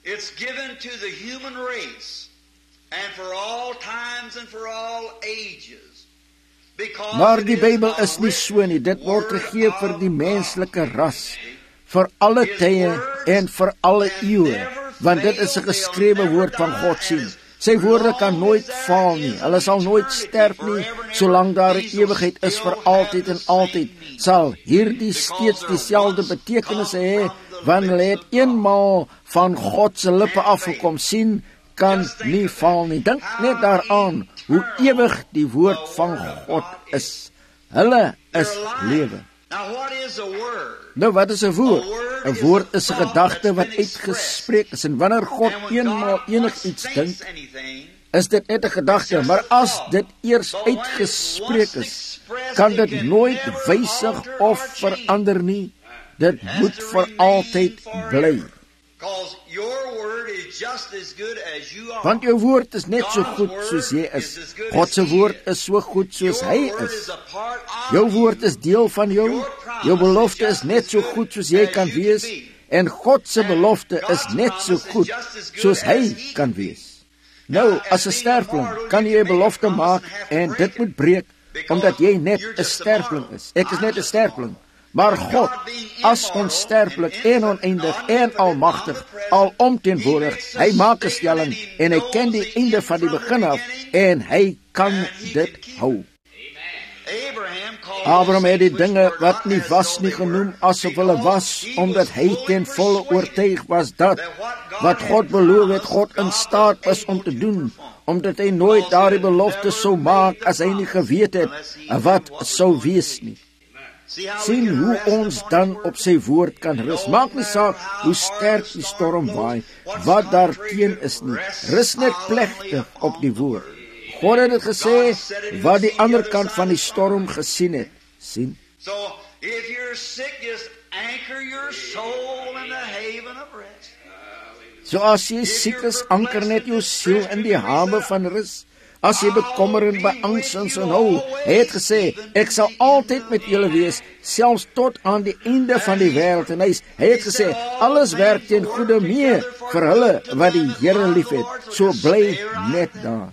It's given to the human race, and for all times and for all ages. Maar die Bybel is nie so nie. Dit word gegee vir die menslike ras, vir alle tye en vir alle eeue, want dit is 'n geskrewe woord van God sien. Sy woorde kan nooit faal nie. Hulle sal nooit sterf nie. Solank daar 'n ewigheid is vir altyd en altyd, sal hierdie steeds dieselfde betekenis hê, want hulle het eenmaal van God se lippe afgekom. Sien kan nie faal nie. Dink net daaraan hoe ewig die woord van God is. Hulle is lewe. Nou, wat is 'n woord? 'n Woord is 'n gedagte wat uitgespreek is, en wanneer God eenmaal enigiets dink, is dit net 'n gedagte, maar as dit eers uitgespreek is, kan dit nooit wysig of verander nie. Dit moet vir altyd bly. Want jou woord is net so goed soos jy is. God se woord is so goed soos hy is. Jou woord is deel van jou. Jou belofte is net so goed soos jy kan wees. En God se belofte is net so goed soos hy kan wees. Nou, as 'n sterfling kan jy 'n belofte maak en dit moet breek, omdat jy net 'n sterfling is. Ek is net 'n sterfling. Maar God, as onsterflik en oneindig en almagtig, alomteenwoordig, hy maak 'n stelling en hy ken die einde van die begin af en hy kan dit hou. Abraham het die dinge wat nie was nie genoem asof hulle was, omdat hy ten volle oortuig was dat wat God beloof het, God in staat was om te doen, omdat hy nooit daardie belofte sou maak as hy nie geweet het wat sou wees nie. Sien hoe ons dan op sy woord kan rus. Maak nie saak hoe sterk die storm waai, wat daar teen is nie. Rus net plegtig op die woord. God het dit gesê, wat die ander kant van die storm gesien het. Sien? So, if you're sick, just anchor your soul in the haven of rest. So as jy siek is, anker net jou siel in die hawe van rus. As jy bekommer en beangs is en hou, hy het gesê, ek sal altyd met julle wees, selfs tot aan die einde van die wêreld. En hy het gesê, alles werk ten goeie mee vir hulle wat die Here liefhet. So bly net daar.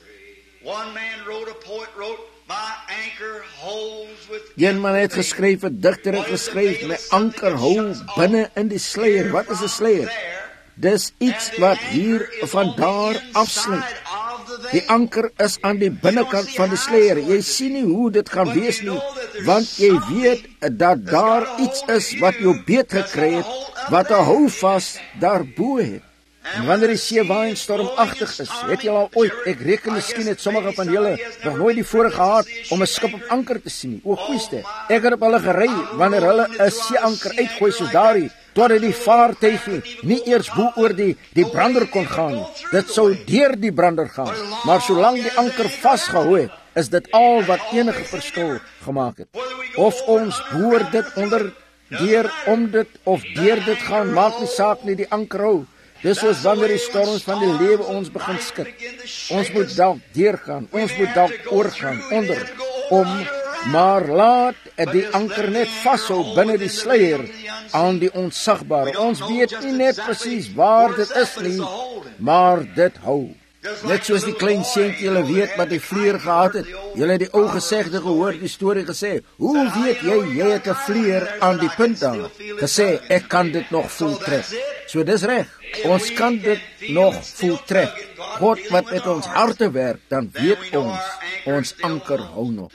One man wrote, a poet wrote, my anchor holds with. Een man het geskryf, 'n digter het geskryf, my anker hou binne in die sluier. Wat is 'n sluier? Dis iets wat hier van daar afsluit. Die anker is aan die binnekant van die sluier. Jy sien nie hoe dit gaan wees nie, want jy weet dat daar iets is wat jou beet gekry het, wat 'n houvas daarbo het. En wanneer die see waai en stormagtig is, het jy al ooit, ek reken miskien het sommige van julle nog nooit die voorreg gehad om 'n skip op anker te sien nie. O, goeieste, ek het op hulle gery wanneer hulle 'n seeanker uitgooi soos daardie, totdat die vaartuig nie eers bo oor die brander kon gaan nie. Dit sou deur die brander gaan, maar solank die anker vasgehou het, is dit al wat enige verskil gemaak het. Of ons boor dit onder, deur om dit of deur dit gaan, maak nie saak nie, die anker hou. Dis soos wanneer die storms van die lewe ons begin skud. Ons moet dalk deurgaan, ons moet dalk oorgaan, onder, om, maar laat die anker net vashou binne die sluier aan die onsagbare. Ons weet nie net presies waar dit is nie, maar dit hou. Net soos die klein seentjie, julle weet wat die vleer gehad het. Julle het die ou gesegde gehoor, die storie gesê. Hoe weet jy het 'n vleer aan die punt daar? Gesê, ek kan dit nog voltrek. So dis reg. Ons kan dit nog voltrek. God wat met ons harte werk, dan weet ons anker hou nog.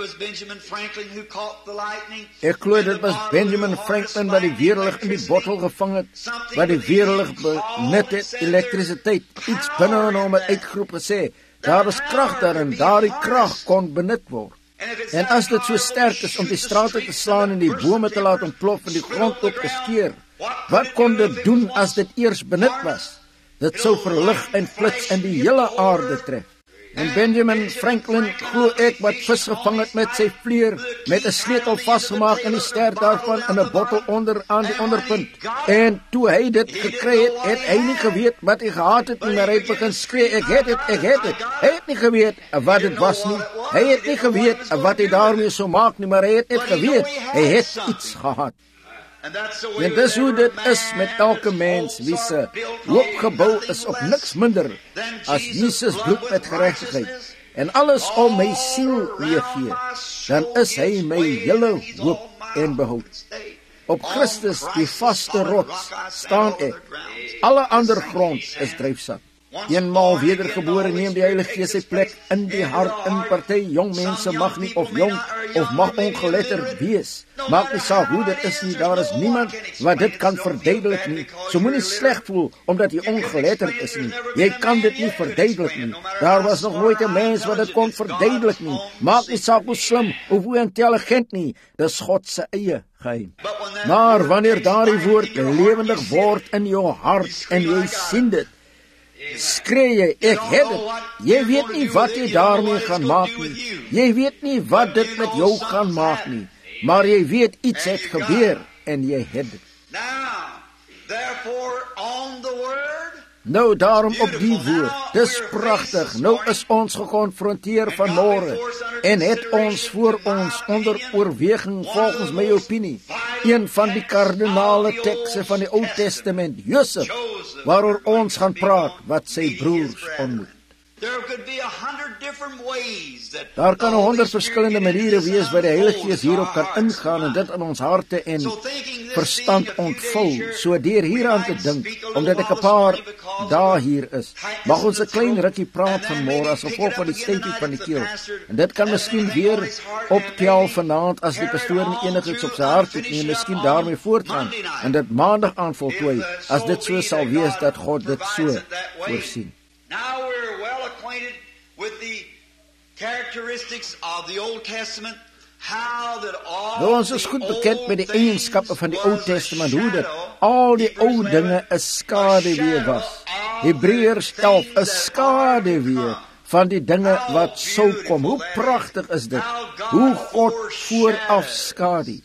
Ek glo dit was Benjamin Franklin wat die weerlig in die bottel gevang het, wat die weerlig benut het, elektrisiteit, iets binne in hom het uitgeroep gesê, daar is krag daarin, daardie krag kon benut word. En as dit so sterk is om die strate te slaan en die bome te laat ontplof en die grond op te skeur, wat kon dit doen as dit eers benut was? Dit sou verlig en flits in die hele aarde tref. En Benjamin Franklin, glo ek, wat vis gevang het met sy vleer, met 'n sleutel vasgemaak in die ster daarvan in 'n bottel onder aan die onderpunt. En toe hy dit gekry het, het hy nie geweet wat hy gehad het nie, maar hy het begin skree, ek het dit. Hy het nie geweet wat dit was nie. Hy het nie geweet wat hy daarmee sou maak nie, maar hy het net geweet, hy het iets gehad. En dis hoe dit is met elke mens wie se hoop gebou is op niks minder as Jesus bloed met geregtigheid en alles om my siel leeggee, dan is hy my hele hoop en behoud. Op Christus, die vaste rots, staan ek. Alle ander grond is dryfsat. Eenmaal wedergebore neem die Heilige Gees sy plek in die hart in. Party jong mense mag nie of jong of mag ongeletterd wees. Maak nie saak hoe dit is nie, daar is niemand wat dit kan verduidelik nie. So moenie sleg voel omdat jy ongeletterd is nie. Jy kan dit nie verduidelik nie. Daar was nog nooit 'n mens wat dit kon verduidelik nie. Maak nie saak hoe slim of hoe intelligent nie. Dis God se eie geheim. Maar wanneer daardie woord lewendig word in jou hart en jy sien dit, skree jy, ek het dit. Jy weet nie wat jy daarmee gaan maak nie. Jy weet nie wat dit met jou gaan maak nie. Maar jy weet iets het gebeur en jy het dit. Nou daarom op die woord, dis pragtig. Nou is ons gekonfronteer vanmôre en het ons voor ons onder oorweging volgens my opinie een van die kardinale tekste van die Ou Testament, Josef, waaroor ons gaan praat wat sy broers ontmoet. Daar kan 100 verskillende maniere wees waar die Heilige Gees hierop kan ingaan en dit in ons harte en verstand ontvul. So deur hieraan te dink, omdat ek 'n paar dae hier is, mag ons 'n klein rukkie praat vanmôre as gevolg van die steentjie van die keel. En dit kan miskien weer optel vanaand as die pastoor nie enigiets op sy hart het nie, en miskien daarmee voortgaan en dit maandag aan voltooi, as dit so sal wees dat God dit so voorsien. Now we're well acquainted with the characteristics of the Old Testament, how that all Nou ons is goed bekend met die eienskappe van die Ou Testament, hoe dit al die ou dinge 'n skaduwee was. Hebreërs 11 'n skaduwee van die dinge wat sou kom. Hoe pragtig is dit? Hoe God vooraf skadu.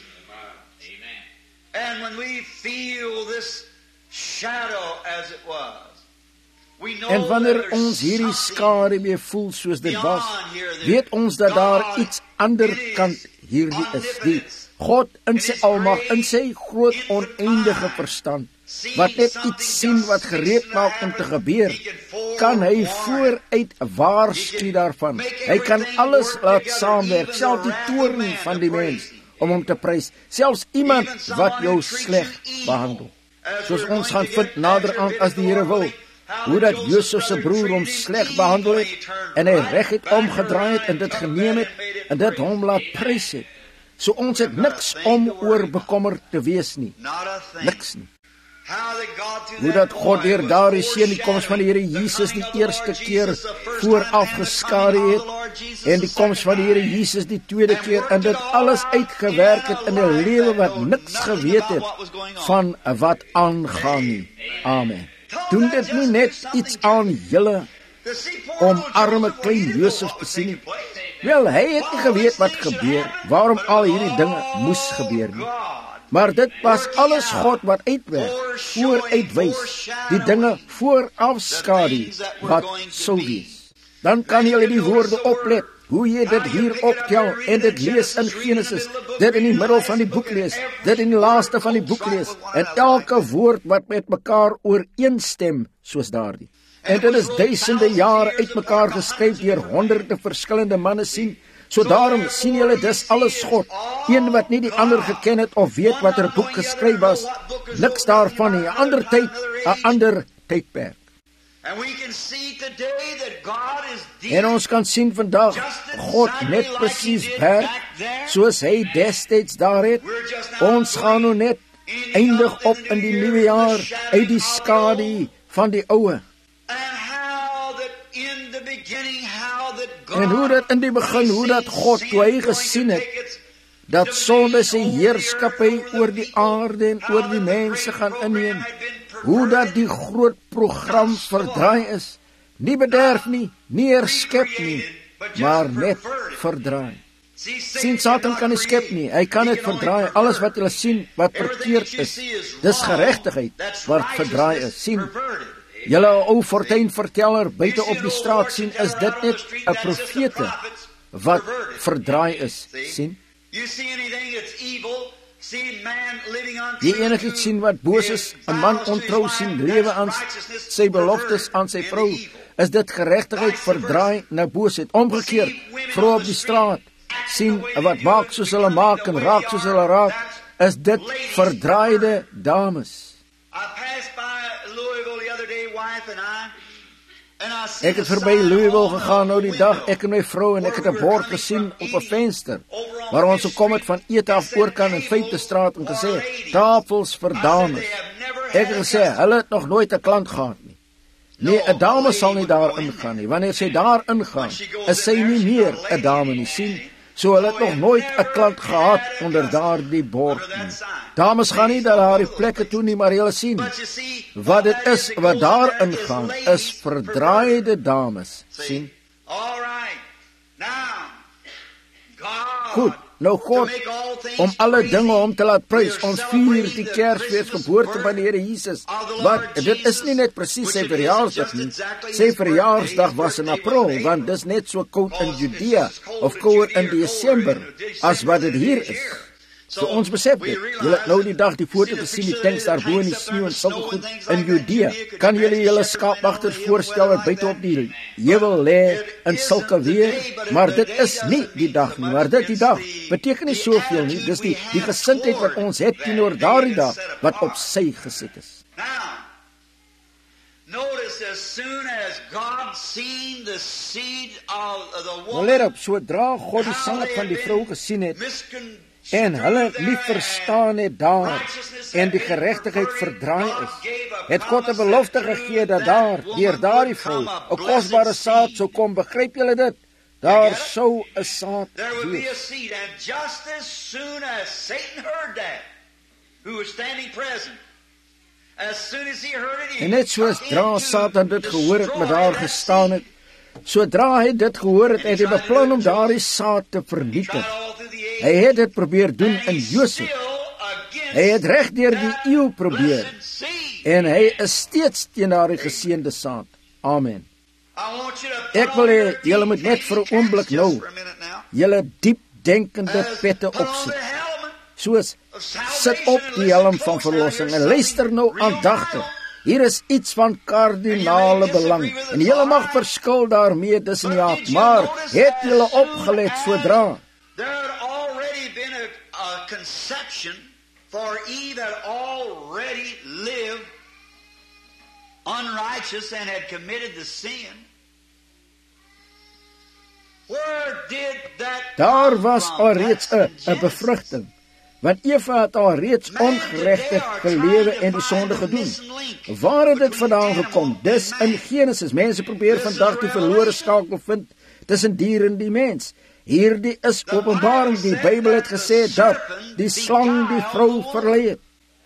And when we feel this shadow as it was, en wanneer ons hierdie skaduwee voel soos dit was, weet ons dat daar iets anderkant hierdie is. Die God in sy almag, in sy groot oneindige verstand, wat net iets sien wat gereed maak om te gebeur, kan hy vooruit waarsku daarvan. Hy kan alles laat saamwerk, selfs die toorn van die mens, om hom te prys, selfs iemand wat jou sleg behandel. Soos ons gaan vind naderhand as die Here wil, hoe dat Josef se broer hom sleg behandel het, en hy reg het omgedraai het en dit geneem het, en dit hom laat prys het. So ons het niks om oor bekommerd te wees nie. Niks nie. Hoe dat God deur daardie seun die koms van die Here Jesus die eerste keer vooraf geskadu het, en die koms van die Here Jesus die tweede keer, en dit alles uitgewerk het in 'n lewe wat niks geweet het van wat aangaan nie. Amen. Doen dit nie net iets aan julle om arme klein Josef te sien nie? Wel, hy het nie geweet wat gebeur, waarom al hierdie dinge moes gebeur nie. Maar dit was alles God wat uitwerk, vooruitwys, die dinge vooraf skadu wat sou wees. Dan kan jy die woorde oplet, hoe jy dit hier optel en dit lees in Genesis, dit in die middel van die boek lees, dit in die laaste van die boek lees, en elke woord wat met mekaar ooreenstem soos daardie. En dit is duisende jare uitmekaar geskryf deur honderde verskillende manne sien. So daarom sien julle dis alles God, een wat nie die ander geken het of weet wat er boek geskryf was, niks daarvan nie, 'n ander tyd, 'n ander tydperk. En ons kan sien vandag, God net presies werk, soos hy destyds daar het. Ons gaan nou net eindig op in die nuwe jaar, uit die skadu van die oue. En hoe dat in die begin, hoe dat God, toe hy gesien het, dat sonde sy heerskappy oor die aarde en oor die mense gaan inneem, hoe dat die groot program verdraai is, nie bederf nie, nie herskep nie, maar net verdraai. Sien, Satan kan nie skep nie, hy kan net verdraai. Alles wat julle sien, wat verkeerd is, dis geregtigheid wat verdraai is. Sien, julle ou fortuinverteller buite op die straat sien, is dit net 'n profete wat verdraai is. Sien? Jy enigiets sien wat boos is, 'n man ontrou sien lewe aan sy beloftes aan sy vrou, is dit geregtigheid verdraai na boosheid. Omgekeerd, vroue op die straat sien wat maak soos hulle maak en raak soos hulle raak, is dit verdraaide dames. Ek het verby Louisville gegaan nou die dag, ek en my vrou, en ek het 'n bord gesien op 'n venster, waar ons gekom het van ete af oorkant in Feitestraat en gesê, tafels vir dames. Ek het gesê, hulle het nog nooit 'n klant gehad nie. Nee, 'n dame sal nie daar ingaan nie. Wanneer sy daar ingaan, is sy nie meer 'n dame nie, sien. So hulle het nog nooit 'n klant gehad onder daardie bord nie. Dames gaan nie daar die plekke toe nie, maar julle sien, wat dit is wat daar ingaan, is verdraaide dames, sien. Goed, nou God, om alle dinge om te laat prys, ons vier die Kersfees, geboorte van die Here Jesus, wat, dit is nie net presies sy verjaarsdag nie, sy verjaarsdag was in April, want dis net so koud in Judea, of kouder in Desember, as wat dit hier is. So ons besef dit, julle het nou die dag die foto gesien, die tanks daarbo in die sneeu en sulke goed in Judea. Kan julle skaapwagters voorstel wat buite op die heuwel lê in sulke weer? Maar dit is nie die dag nie, maar dit die dag beteken nie soveel nie. Dis die gesindheid wat ons het teenoor daardie dag, wat op sy gesit is. Nou let op, sodra God die sange van die vrou gesien het, en hulle nie verstaan het daar, en die geregtigheid verdraai is, het God 'n belofte gegee dat daar, deur daardie vrou, 'n kosbare saad sou kom. Begryp julle dit? Daar sou 'n saad wees. En net soos Satan dit gehoor het met haar gestaan het, sodra hy dit gehoor het, het hy beplan om daardie saad te vernietig. Hy het dit probeer doen in Josef. Hy het reg deur die eeu probeer. En hy is steeds teen daardie geseënde saad. Amen. Ek wil hê julle moet net vir 'n oomblik nou julle diep denkende pette opsit. Soos sit op die helm van verlossing en luister nou aandagtig. Hier is iets van kardinale belang en julle mag verskil daarmee tussen die aard, maar het julle opgelet sodra conception, for Eve had already lived unrighteous and had committed the sin. Where did that Daar was alreeds 'n bevrugting, want Eva het alreeds ongeregtig gelewe en die sonde gedoen. Waar het dit vandaan gekom? Dis in Genesis. Mense probeer vandag die verlore skakel vind tussen dier en die mens. Hierdie is Openbaring. Die Bybel het gesê dat die slang die vrou verlei het.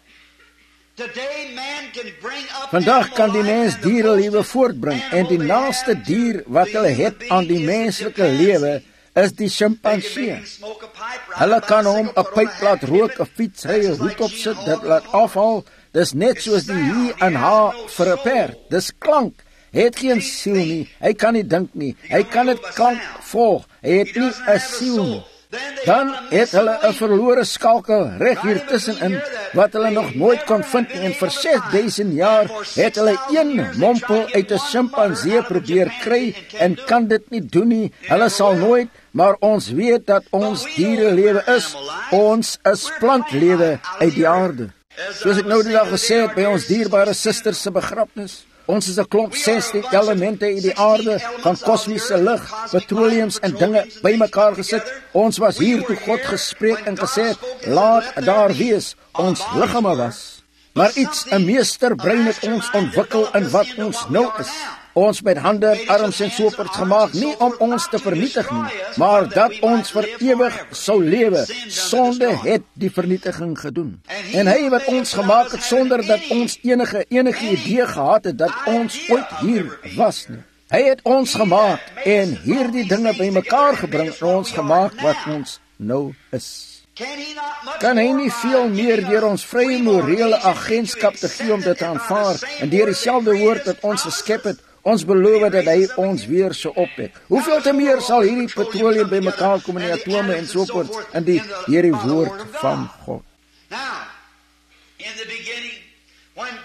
Vandag kan die mens dierelewe voortbring en die naaste dier wat hulle het aan die menslike lewe is die sjimpansee. Hulle kan hom 'n pyp laat rook, 'n fiets ry, 'n hoed opsit, dit laat afhaal. Dis net soos die hier en haar vir 'n perd. Dis klank. Hy het geen siel nie, hy kan nie dink nie, hy kan dit klank volg, hy het nie 'n siel nie. Dan het hulle 'n verlore skakel reg hier tussenin, wat hulle nog nooit kon vind nie, en vir 6000 jaar het hulle een mompel uit 'n sjimpansee probeer kry, en kan dit nie doen nie, hulle sal nooit, maar ons weet dat ons dierelewe is, ons is plantlewe uit die aarde. Soos ek nou die dag gesê het by ons dierbare susters se begrafnis, ons is 'n klomp 16 elemente in die aarde, van kosmiese lig, petroleums en dinge bymekaar gesit. Ons was hier toe God gespreek en gesê het, laat daar wees, ons liggame was. Maar iets, 'n meesterbrein het ons ontwikkel in wat ons nou is. Ons met hande, arms en soopers gemaak, nie om ons te vernietig nie, maar dat ons vir ewig sou lewe. Sonde het die vernietiging gedoen. En hy wat ons gemaak het, sonder dat ons enige idee gehad het, dat ons ooit hier was nie. Hy het ons gemaak en hierdie dinge bymekaar gebring en ons gemaak wat ons nou is. Kan hy nie veel meer deur ons vrye morele agentskap te gee om dit te aanvaar, en deur dieselfde woord dat ons geskep het, ons beloof dat hy ons weer so opwek. Hoeveel te meer sal hierdie petroleum bymekaar kom in die atome en so voort in die woord van God.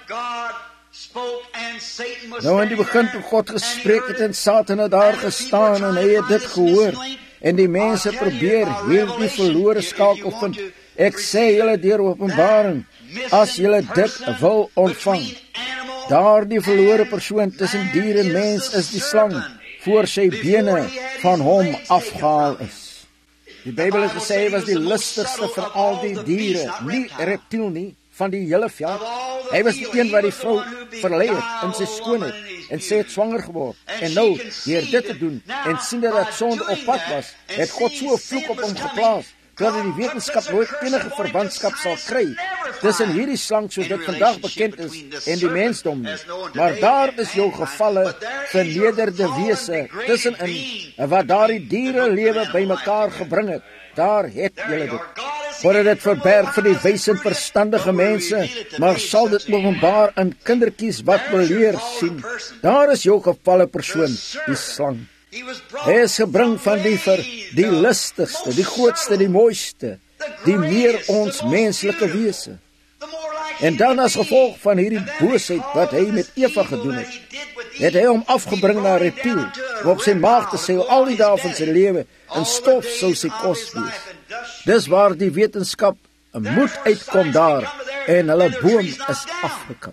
Nou in die begin toe God gespreek het en Satan het daar gestaan en hy het dit gehoor. En die mense probeer hierdie verlore skakel vind. Ek sê julle deur Openbaring, as julle dit wil ontvang. Daardie verlore persoon tussen dier en mens is die slang, voor sy bene van hom afgehaal is. Die Bybel het gesê hy was die lustigste van al die diere, nie reptiel nie, van die hele veld. Hy was die een wat die vrou verlei het in sy skoonheid en sy het swanger geword. En nou, deur dit te doen en sien dat sonde op pad was, het God so 'n vloek op hom geplaas, dat die wetenskap nooit enige verbandskap sal kry tussen hierdie slang soos dit vandag bekend is en die mensdom nie. Maar daar is jou gevalle vernederde wese tussenin wat daardie diere lewe bymekaar gebring het. Daar het julle dit. God het dit verberg vir die wyse en verstandige mense, maar sal dit openbaar aan kindertjies wat wil leer sien. Daar is jou gevalle persoon, die slang. Hy is gebring van die lustigste, die grootste, die mooiste, die meer ons menslike wese. En dan as gevolg van hierdie boosheid wat hy met Eva gedoen het hy hom afgebring na 'n reptiel, om op sy maag te sê al die dae van sy lewe, en stof sou sy kos wees. Dis waar die wetenskap moet uitkom daar, en hulle boom is afgekap.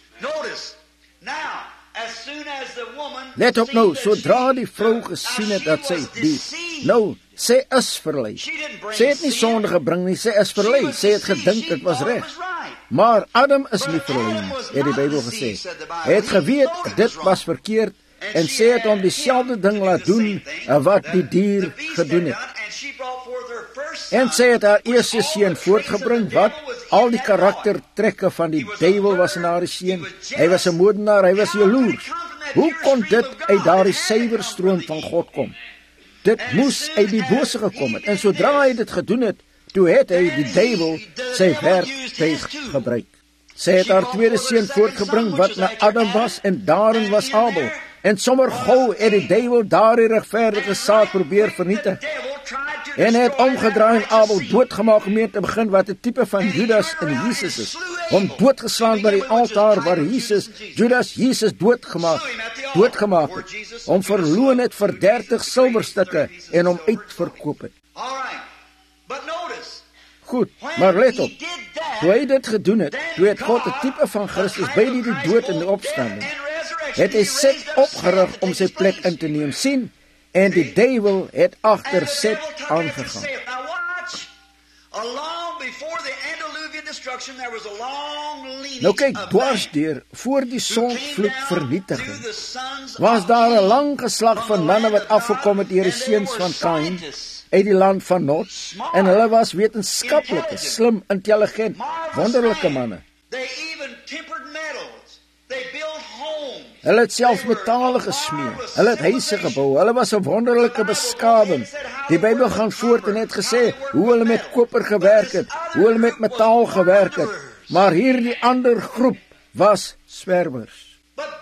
Let op nou, sodra die vrou gesien het dat sy is verlei. Sy het nie sonde gebring nie, sy is verlei. Sy het gedink dit was reg. Maar Adam is nie verlei nie, het die Bybel gesê. Hy het geweet dit was verkeerd en sy het hom dieselfde ding laat doen wat die dier gedoen het. En sy het haar eerste seun voortgebring wat al die karaktertrekke van die duiwel was in haar seun. Hy was 'n moordenaar, hy was jaloers. Hoe kon dit uit daardie suiwer stroom van God kom? Dit moes uit die bose gekom het. En sodra hy dit gedoen het, toe het hy die duiwel sy werktuig gebruik. Sy het haar tweede seun voortgebring wat na Adam was en daarin was Abel. En sommer gou het die duiwel daardie regverdige saad probeer vernietig. En hy het omgedraai en Abel doodgemaak om mee te begin wat 'n tipe van Judas in Jesus is. Hom doodgeslaan by die altaar waar Jesus doodgemaak het. Hom verloon het vir 30 silwerstukke en hom uitverkoop het. Goed, maar let op. Toe hy dit gedoen het, toe het God 'n tipe van Christus by die dood en die opstanding. Het hy Set opgerig om sy plek in te neem. Sien, en die duiwel het agter Set aangegaan. Nou kyk, dwarsdeur voor die sondvloed vernietiging was daar 'n lang geslag van manne wat afgekom het deur die seuns van Kain uit die land van Nod, en hulle was wetenskaplike, slim, intelligent, wonderlike manne. Hulle het self metale gesmee, hulle het huise gebou, hulle was 'n wonderlike beskawing. Die Bybel gaan voort en het gesê hoe hulle met koper gewerk het, hoe hulle met metaal gewerk het, maar hierdie ander groep was swerwers.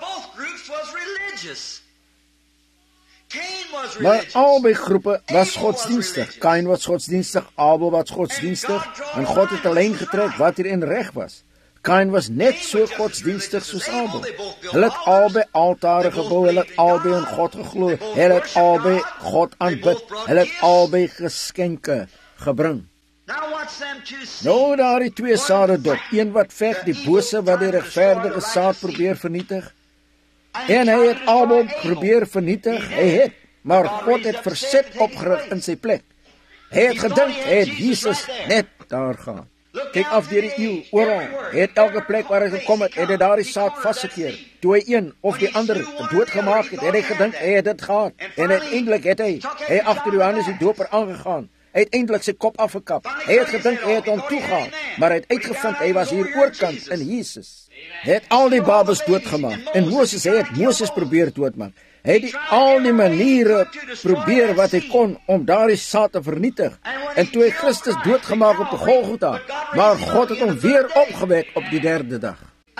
Maar albei groepe was godsdienstig. Kain was godsdienstig, Abel was godsdienstig, en God het 'n lyn getrek wat hierin reg was. Kain was net so godsdienstig soos Abel. Hulle het albei altare gebou, hulle het albei in God geglo, hulle het albei God aanbid, hulle het albei geskenke gebring. Nou daar die twee sade dop, een wat veg, die bose wat die regverdige saad probeer vernietig, en hy het Abel probeer vernietig, maar God het verset opgerig in sy plek. Hy het gedink, hy het Jesus net daar gehad. Kyk af deur die eeu, oral, het elke plek waar hy gekom het, het hy daardie saad vasgekeer. Toe hy een of die ander doodgemaak het, het hy gedink, hy het dit gehad. En uiteindelik het hy agter Johannes die Doper aangegaan, uiteindelik sy kop afgekap. Hy het gedink, hy het hom toegehaal, maar hy het uitgevind, hy was hier oorkant in Jesus. Hy het al die babes doodgemaak, en hy het Moses probeer doodmaak. Hy het al die maniere probeer wat hy kon om daardie saad te vernietig. En toe hy Christus doodgemaak op die Golgotha, maar God het hom weer opgewek op die derde dag.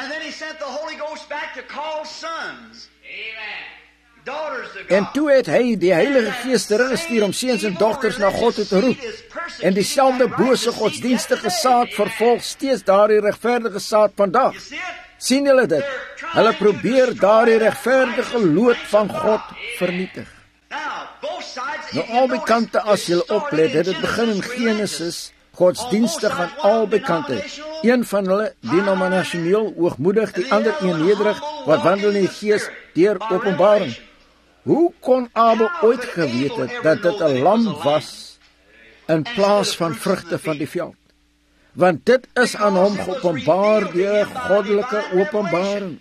En toe het hy die Heilige Gees teruggestuur om seuns en dogters na God toe te roep. En dieselfde bose godsdienstige saad vervolg steeds daardie regverdige saad vandag. Sien julle dit? Hulle probeer daardie regverdige lood van God vernietig. Nou albei kante as julle oplet, dit begin in Genesis, godsdienstig aan albei kante. Een van hulle denominasioneel hoogmoedig, die ander een nederig, wat wandel in die gees deur Openbaring. Hoe kon Abel ooit geweet het dat dit 'n lam was in plaas van vrugte van die veld? Want dit is aan hom geopenbaar deur goddelike openbaring.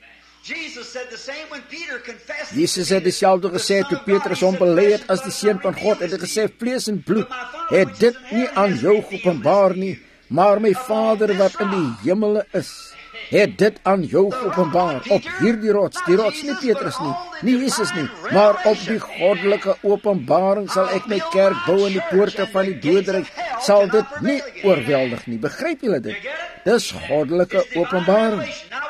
Jesus het dieselfde gesê toe Petrus hom belê het as die seun van God, het hy gesê, vlees en bloed het dit nie aan jou geopenbaar nie, maar my Vader wat in die hemele is, het dit aan jou geopenbaar, op hierdie rots, die rots nie Petrus nie Jesus nie, maar op die goddelike openbaring sal ek my kerk bou en die poorte van die doderyk sal dit nie oorweldig nie. Begryp julle dit? Dis goddelike openbaring.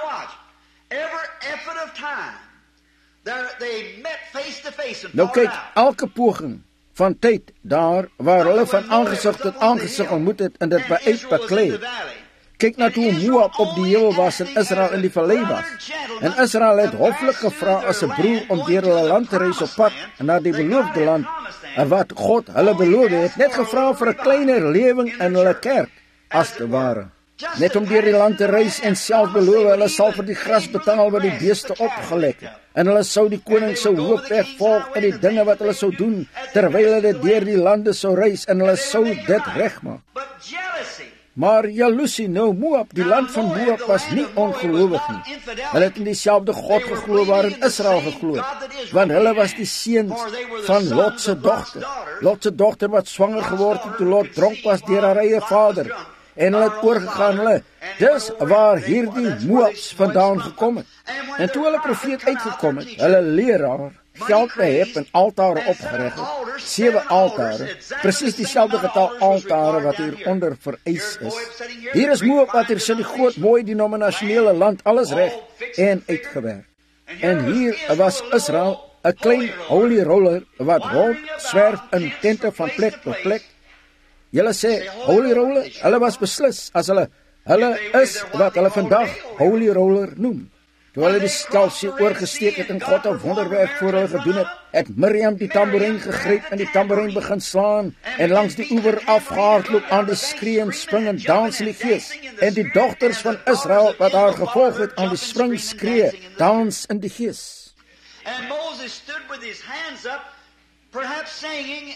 Nou kyk, elke poging van tyd daar waar hulle van aangesig tot aangesig ontmoet het en dit beklei. Kyk na hoe Moab op die heuwel was en Israel in die vallei was. En Israel het hoflik gevra as 'n broer om deur hulle land te reis op pad na die beloofde land, en wat God hulle beloof het, net gevra vir 'n kleiner lewing in hulle kerk, as te ware. Net om deur die land te reis en self beloof, hulle sal vir die gras betaal wat die beeste opgelek het. En hulle sou die koning se hoofweg volg in die dinge wat hulle sou doen, terwyl hulle deur die lande sou reis en hulle sou dit regmaak. Maar jaloesie, nou Moab, die land van Moab was nie ongelowig nie. Hulle het in dieselfde God geglo waarin Israel geglo, want hulle was die seuns van Lot se dogter. Lot se dogter wat swanger geword het toe Lot dronk was deur haar eie vader. En hulle het oorgegaan, dis waar hierdie Moabs vandaan gekom het. En toe hulle profeet uitgekom het, hulle leraar, geld behep en altare opgerig het, 7 altare, presies dieselfde getal altare wat hieronder vereis is. Hier is Moab wat hier sit die groot mooi denominasionele land, alles reg en uitgewerk. En hier was Israel, 'n klein holy roller wat rond swerf in tente van plek tot plek. Julle sê holy roller, hulle was beslis as hulle is wat hulle vandag holy roller noem. Toe hulle die skalsie oorgesteek het en God 'n wonderwerk voor hulle gedoen het Miriam die tamboerijn gegryp en die tamboerijn begin slaan en langs die oewer afgehardloop aan die skree en spring en dans in die gees. En die dogters van Israel wat haar gevolg het aan die spring skree, dans in die gees. And Moses stood with his hands up, perhaps singing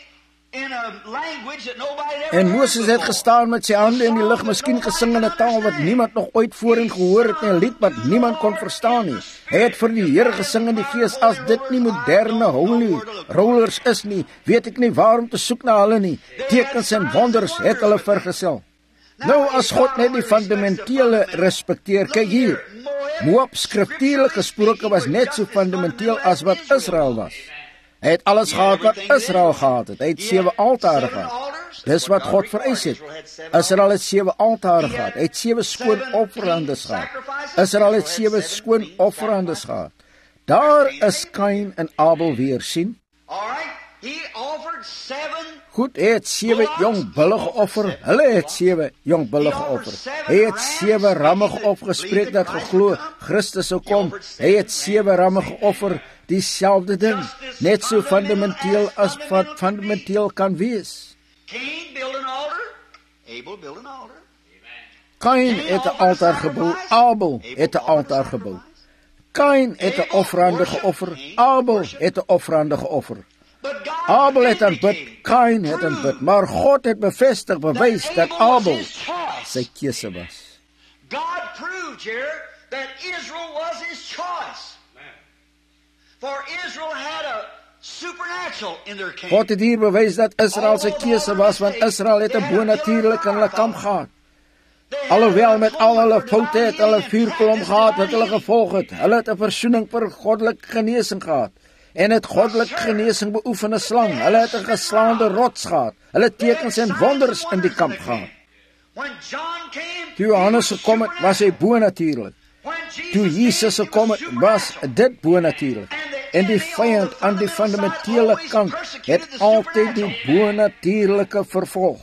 En Moses het gestaan met sy hande in die lug, miskien gesing in 'n taal wat niemand nog ooit voorheen gehoor het, 'n lied wat niemand kon verstaan nie. Hy het vir die Here gesing in die gees. As dit nie moderne holy rollers is nie, weet ek nie waarom te soek na hulle nie. Tekens en wonders het hulle vergesel. Nou as God net die fundamentele respekteer, kyk hier. Moab skriftuurlik gesproke was net so fundamenteel as wat Israel was. Hy het alles gehad wat Israel gehad het. Hy het 7 altare gehad. Dis wat God vereis het. Israel het 7 altare gehad. Hy het 7 skoon offerandes gehad. Israel het 7 skoon offerandes gehad. Daar is Kain en Abel weer, sien? Goed, hy het 7 jong bulle geoffer. Hulle het 7 jong bulle geoffer. Hy het 7 ramme geofgespreek dat geglo Christus sou kom. Hy het 7 ramme geoffer. Dieselfde ding, net so fundamenteel as wat fundamenteel kan wees. Kain het 'n altaar gebou, Abel het 'n altaar gebou. Kain het 'n offerande geoffer, Abel het 'n offerande geoffer. Abel het aanbid, Kain het aanbid, maar God het bevestig, bewys dat Abel sy keuse was. God proved here that Israel was his choice. For Israel had a supernatural in their camp. God het hier bewys dat Israel sy keuse was, want Israel het 'n bonatuurlik in hulle kamp gehad. Alhoewel met al hulle foute het hulle vuurkolom gehad wat hulle gevolg het. Hulle het 'n versoening per goddelike genesing gehad. En het goddelike genesing beoefen 'n slang. Hulle het 'n geslaande rots gehad. Hulle tekens en wonders in die kamp gehad. Toe Johannes gekom het, was hy bonatuurlik. Toe Jesus gekom het, was dit bonatuurlik. En die vyand aan die fundamentele kant het altyd die bonatuurlike vervolg.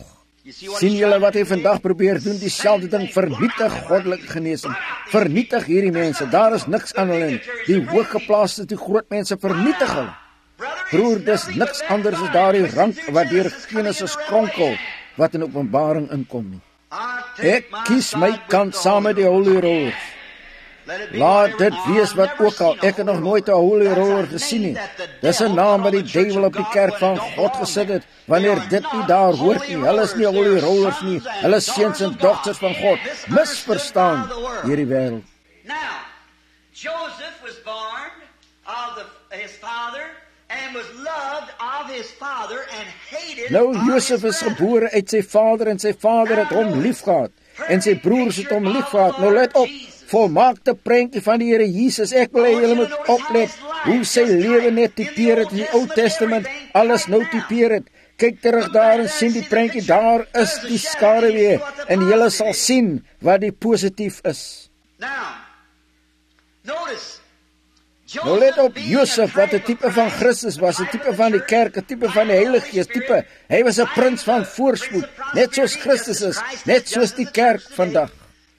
Sien julle wat hy vandag probeer doen? Dieselfde ding, vernietig goddelike genesing. Vernietig hierdie mense, daar is niks aan hulle nie. Die hooggeplaaste, die groot mense, vernietig hulle. Broer, dis niks anders as daardie rank wat deur Genesis kronkel, wat in Openbaring inkom nie. Ek kies my kant saam met die Holy Rollers. Laat dit wees wat ook al, ek het nog nooit 'n Holy Roller gesien nie. Dis 'n naam wat die duiwel op die kerk van God gesit het, wanneer dit nie daar hoort nie. Hulle is nie Holy Rollers nie, hulle is seuns en dogters van God. Misverstaan hierdie wêreld. Now, Joseph was born of his father and was loved of his father and hated. Nou Josef is gebore uit sy vader en sy vader het hom liefgehad en sy broers het hom liefgehad. Nou let op, volmaakte prentjie van die Here Jesus. Ek wil hê julle moet oplet hoe sy lewe net tipeer het in die Ou Testament, alles nou tipeer het. Kyk terug daar en sien die prentjie, daar is die skaduwee en julle sal sien wat die positief is. Nou let op, Josef wat 'n tipe van Christus was, 'n tipe van die kerk, 'n tipe van die Heilige Gees, tipe. Hy was 'n prins van voorspoed, net soos Christus is, net soos die kerk vandag.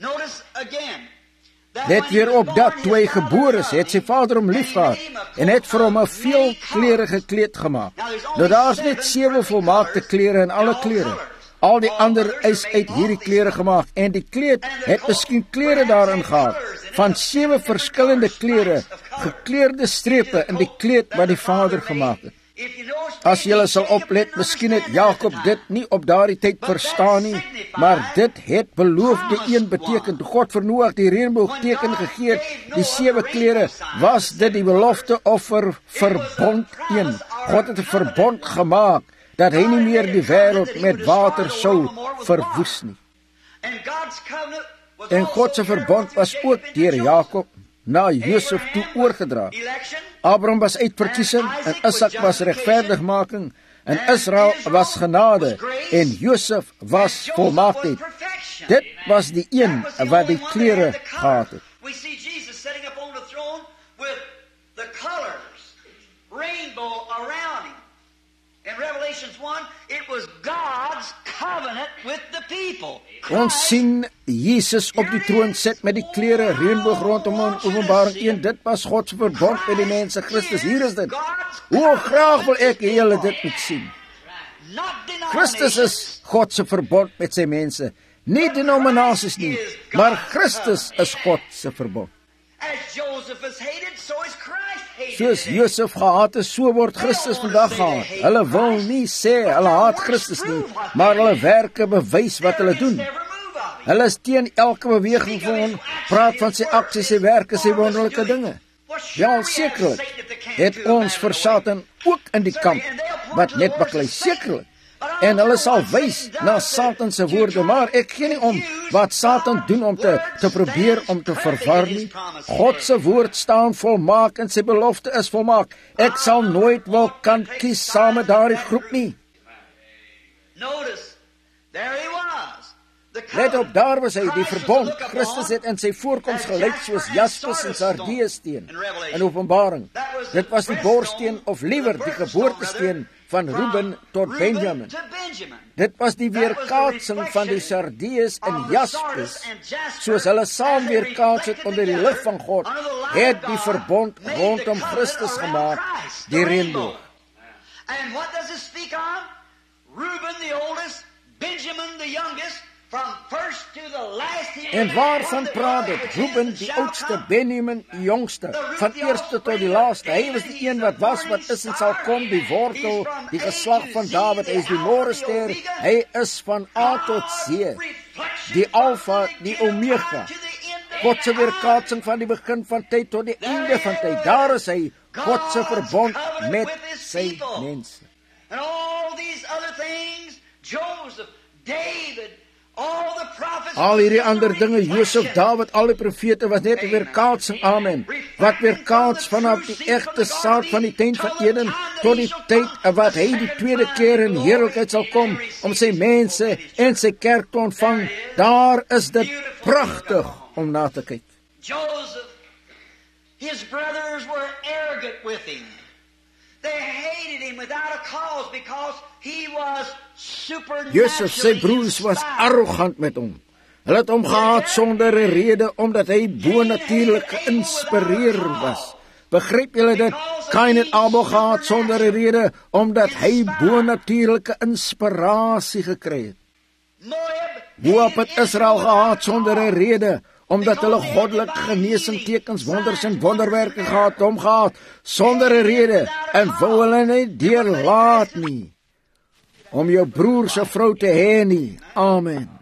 Let weer op dat toe hy gebore is, het sy vader hom liefgehad en het vir hom 'n veelkleurige kleed gemaak. Nou daar's net 7 volmaakte klere in alle klere. Al die ander is uit hierdie klere gemaak en die kleed het miskien klere daarin gehad van 7 verskillende klere, gekleurde strepe in die kleed wat die vader gemaak het. As julle sal oplet, miskien het Jakob dit nie op daardie tyd verstaan nie, maar dit het beloofde een beteken. Toe God vir Noag die reënboogteken gegee het, die 7 klere, was dit die belofte offer verbond 1. God het 'n verbond gemaak dat hy nie meer die wêreld met water sou verwoes nie. En God se verbond was ook deur Jakob na Josef toe oorgedra. Abraham was uitverkiesing en Isak was regverdigmaking en Israel was genade en Josef was volmaaktheid. Dit was die een wat die klere gehad het. We see Jesus sitting up on the throne with the colors, rainbow around him. In Revelations 1, it was God's covenant with the people. Ons sien Jesus op die troon sit met die kleure reënboog rondom hom. Openbaring 1, dit was God se verbond met die mense. Christus, hier is dit. Hoe graag wil ek hê julle dit moet sien. Christus is God se verbond met sy mense. Nie denominasies nie, maar Christus is God se verbond. Soos Josef gehaat is, so word Christus vandag gehaat. Hulle wil nie sê hulle haat Christus nie, maar hulle werke bewys wat hulle doen. Hulle is teen elke beweging van hom, praat van sy aksies, sy werke, sy wonderlike dinge. Ja, sekerlik het ons vir Satan ook in die kamp wat net baklei, sekerlik. En hulle sal wys na Satan se woorde, maar ek gee nie om wat Satan doen om te probeer om te verwar nie. God se woord staan volmaak en sy belofte is volmaak. Ek sal nooit wil kan kies saam met daardie groep nie. Let op, daar was hy, die verbond. Christus het in sy voorkoms gelyk soos jaspis en sardiussteen in Openbaring. Dit was die borsteen of liewer die geboortesteen van Reuben tot Benjamin. Dit was die weerkaatsing van die sardius en jaspis, soos hulle saam weerkaats het onder die lig van God, het die verbond rondom Christus gemaak, die reënboog. And what does it speak of? Reuben the oldest, Benjamin the youngest. En waarvan praat dit? Reuben die oudste, Benjamin die jongste, van eerste tot die laaste. Hy was die een wat was, wat is en sal kom, die wortel, die geslag van David. Hy is die môrester, hy is van A tot Z, die Alpha, die Omega. God se weerkaatsing van die begin van tyd tot die einde van tyd. Daar is hy, God se verbond met sy mense. And all these other things, Joseph, David, al hierdie ander dinge, Josef, David, al die profete was net 'n weerkaatsing, amen, wat weerkaats vanaf die egte saad van die tuin van Eden tot die tyd wat hy die tweede keer in heerlikheid sal kom om sy mense en sy kerk te ontvang. Daar is dit pragtig om na te kyk. Joseph, his brothers were arrogant with him. They hated him without a cause because he was supernatural. Josef sy broers was arrogant met hom. Hulle het hom gehaat sonder 'n rede, omdat hy bonatuurlik geïnspireer was. Begryp julle dit? Kain het Abel gehaat sonder 'n rede, omdat hy bonatuurlike inspirasie gekry het. Moab het Israel gehaat sonder 'n rede, omdat hulle goddelike genesing tekens, wonders en wonderwerke gehad, hom gehaat sonder 'n rede, en wou hulle nie deurlaat nie om jou broer se vrou te hê nie. Amen.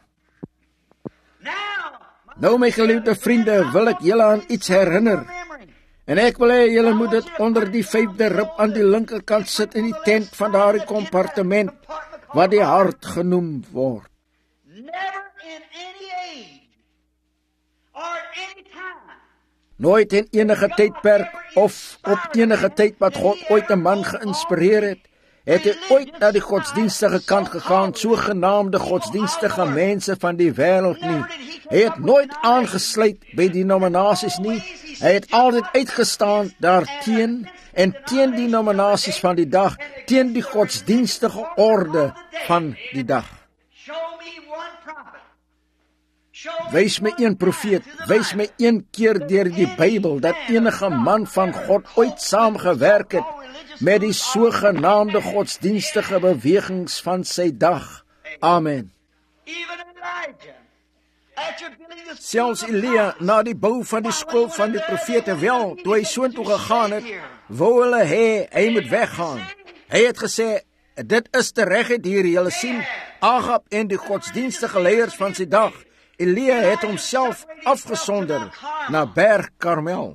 Nou my geliefde vriende, wil ek julle aan iets herinner, en ek wil hê julle moet dit onder die 5de rib aan die linkerkant sit in die tent van daardie kompartement wat die hart genoem word. Nooit in enige tydperk of op enige tyd wat God ooit 'n man geïnspireer het, het hy ooit na die godsdienstige kant gegaan, sogenaamde godsdienstige mense van die wêreld nie. Hy het nooit aangesluit by die denominasies nie. Hy het altyd uitgestaan daarteen en teen die denominasies van die dag, teen die godsdienstige orde van die dag. Wys my een profeet, wys my een keer deur die Bybel dat enige man van God ooit saamgewerk het met die sogenaamde godsdienstige bewegings van sy dag. Amen. Selfs Elia, na die bou van die skool van die profete wel, toe hy soontoe gegaan het, wou hulle hê hy moet weggaan. Hy het gesê, dit is te reg hier, julle sien, Agab en die godsdienstige leiers van sy dag. Elia het homself afgesonder na Berg Karmel.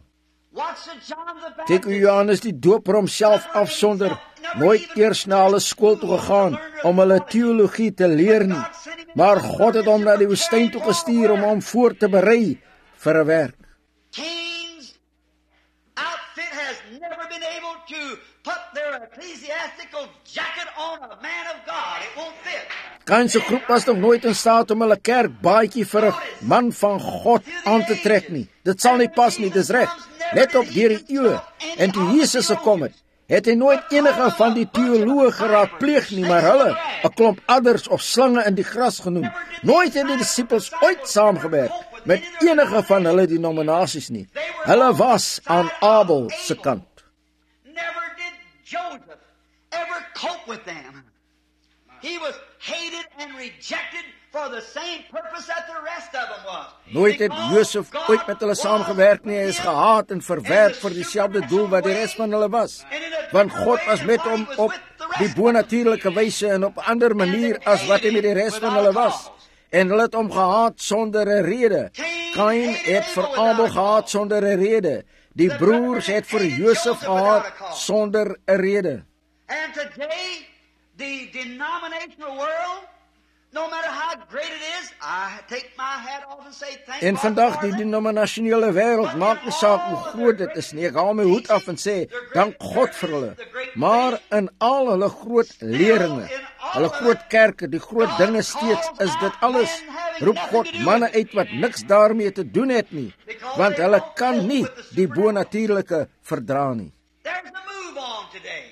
Kyk hoe Johannes die Doper homself afsonder, nooit eers na hulle skool toe gegaan om hulle teologie te leer nie, maar God het hom na die woestyn toe gestuur om hom voor te berei vir 'n werk. King's outfit has never been able to put their ecclesiastical jacket on a man of God. It won't fit. Kain se groep was nog nooit in staat om hulle kerkbaadjie vir 'n man van God aan te trek nie. Dit sal nie pas nie, dis reg. Let op deur die eeue, en toe Jesus gekom het hy nooit enige van die teoloë geraadpleeg nie, maar hulle 'n klomp adders of slange in die gras genoem. Nooit het die disippels ooit saamgewerk met enige van hulle denominasies nie. Hulle was aan Abel se kant. Never did Joseph ever cope with them. He was hated and rejected for the same purpose that the rest of them was. Nooit het Josef ooit met hulle saamgewerk nie. Hy is gehaat en verwerp vir dieselfde doel wat die res van hulle was. Want God was met hom op die bonatuurlike wyse en op 'n ander manier as wat hy met die res van hulle was. En hulle het hom gehaat sonder 'n rede. Kain het vir Abel gehaat sonder 'n rede. Die broers het vir Josef gehaat sonder 'n rede. And today, the denominational world, no matter how great it is, I take my hat off and say thank En God vandag for die it. denominasionele wêreld maak nie saak hoe groot dit is nie. Ek haal my hoed af en sê dank God vir hulle. Maar in al hulle groot leringe, hulle groot kerke, die groot dinge steeds, is dit alles roep God manne uit wat niks daarmee te doen het nie, want hulle kan nie die bonatuurlike verdra nie. There's a move on today.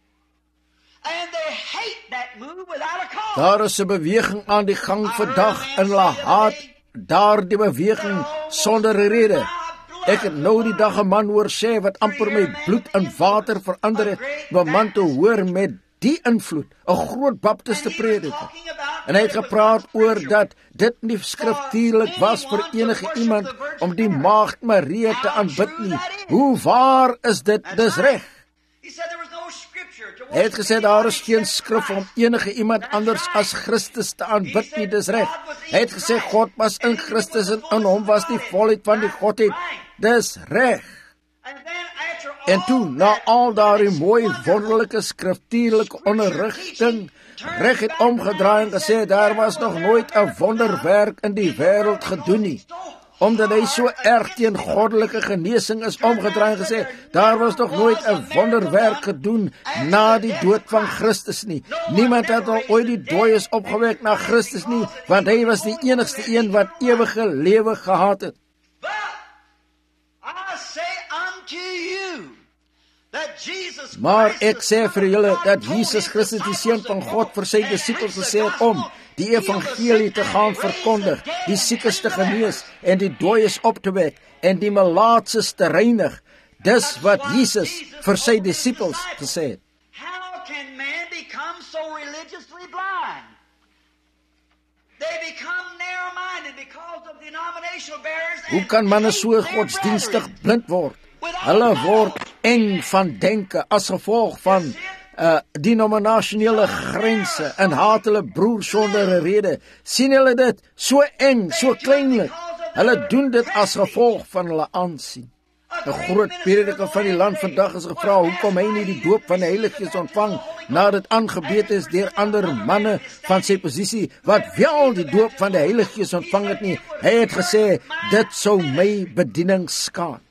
And they hate that move without a cause. Daar is 'n beweging aan die gang vandag en hulle haat daardie beweging sonder 'n rede. Ek het nou die dag 'n man hoor sê wat amper my bloed in water verander het, 'n man te hoor met die invloed, 'n groot baptiste prediker. En hy het gepraat oor dat dit nie skriftuurlik was vir enige iemand om die maagd Maria te aanbid nie. Hoe waar is dit? Dis reg. He said there was no scripture to Hy het gesê daar is geen skrif om enige iemand anders as Christus te aanbid nie, dis reg. Hy het gesê God was in Christus en in hom was die volheid van die Godheid. Dis reg. And then after En toe, na al daardie mooi wonderlike skriftuurlike onderrigting, reg het omgedraai en gesê daar was nog nooit 'n wonderwerk in die wêreld gedoen nie. Omdat hy so erg teen goddelike genesing is omgedraai en gesê, daar was nog nooit 'n wonderwerk gedoen na die dood van Christus nie. Niemand het al ooit die dooies opgewek na Christus nie, want hy was die enigste een wat ewige lewe gehad het. But I say unto you Maar ek sê vir julle dat Jesus Christus die Seun van God vir sy disippels gesê het om die evangelie te gaan verkondig, die siekes te genees en die dooies op te wek en die melaatses te reinig. Dis wat Jesus vir sy disippels gesê het. How can man become so religiously blind? They become narrow-minded because of denominational barriers. Hoe kan manne so godsdienstig blind word? Hulle word eng van denke as gevolg van denominasionele grense en haat hulle broer sonder 'n rede. Sien hulle dit? So eng, so kleinlik. Hulle doen dit as gevolg van hulle aansien. 'n Groot prediker van die land vandag is gevra hoekom hy nie die doop van die Heilige Gees ontvang nadat dit aangebied is deur ander manne van sy posisie wat wel die doop van die Heilige Gees ontvang het nie. Hy het gesê dit sou my bediening skaad.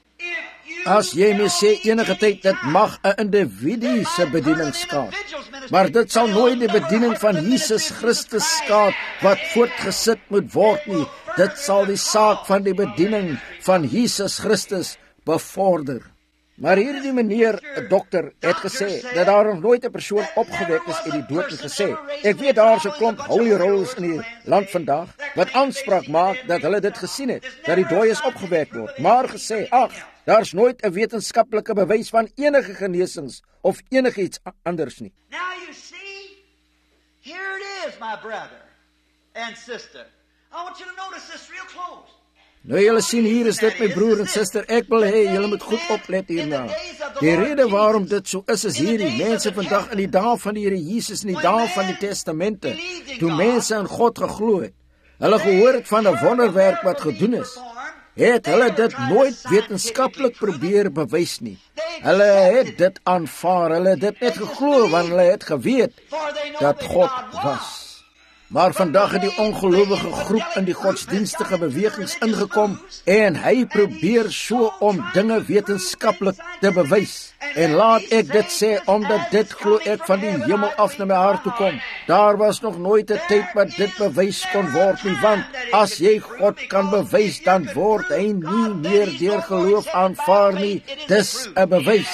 As jy my sê enige tyd, dit mag 'n individu se bediening skaad, maar dit sal nooit die bediening van Jesus Christus skaad wat voortgesit moet word nie. Dit sal die saak van die bediening van Jesus Christus bevorder. Maar hierdie meneer, 'n dokter, het gesê dat daar nog nooit 'n persoon opgewek is uit die dood en gesê, ek weet daar's 'n klomp holy rolls in die land vandag wat aanspraak maak dat hulle dit gesien het, dat die dooies opgewek word, maar gesê, ag, daar's nooit 'n wetenskaplike bewys van enige genesings of enigiets anders nie. Now you see, here it is, my brother and sister. I want you to notice this real close. Nou julle sien, hier is dit my broer en suster, ek wil hê julle moet goed oplet hierna. Die rede waarom dit so is hierdie, mense vandag in die dae van die Here Jesus, in die dae van die testamente, toe mense in God geglo het, hulle gehoor het van 'n wonderwerk wat gedoen is, het hulle dit nooit wetenskaplik probeer bewys nie. Hulle het dit aanvaar, hulle het dit net geglo, want hulle het geweet dat God was. Maar vandag het die ongelowige groep in die godsdienstige bewegings ingekom en hy probeer so om dinge wetenskaplik te bewys. En laat ek dit sê, omdat dit glo ek van die hemel af na my hart toe kom. Daar was nog nooit 'n tyd wat dit bewys kon word nie, want as jy God kan bewys, dan word hy nie meer deur geloof aanvaar nie. Dis 'n bewys.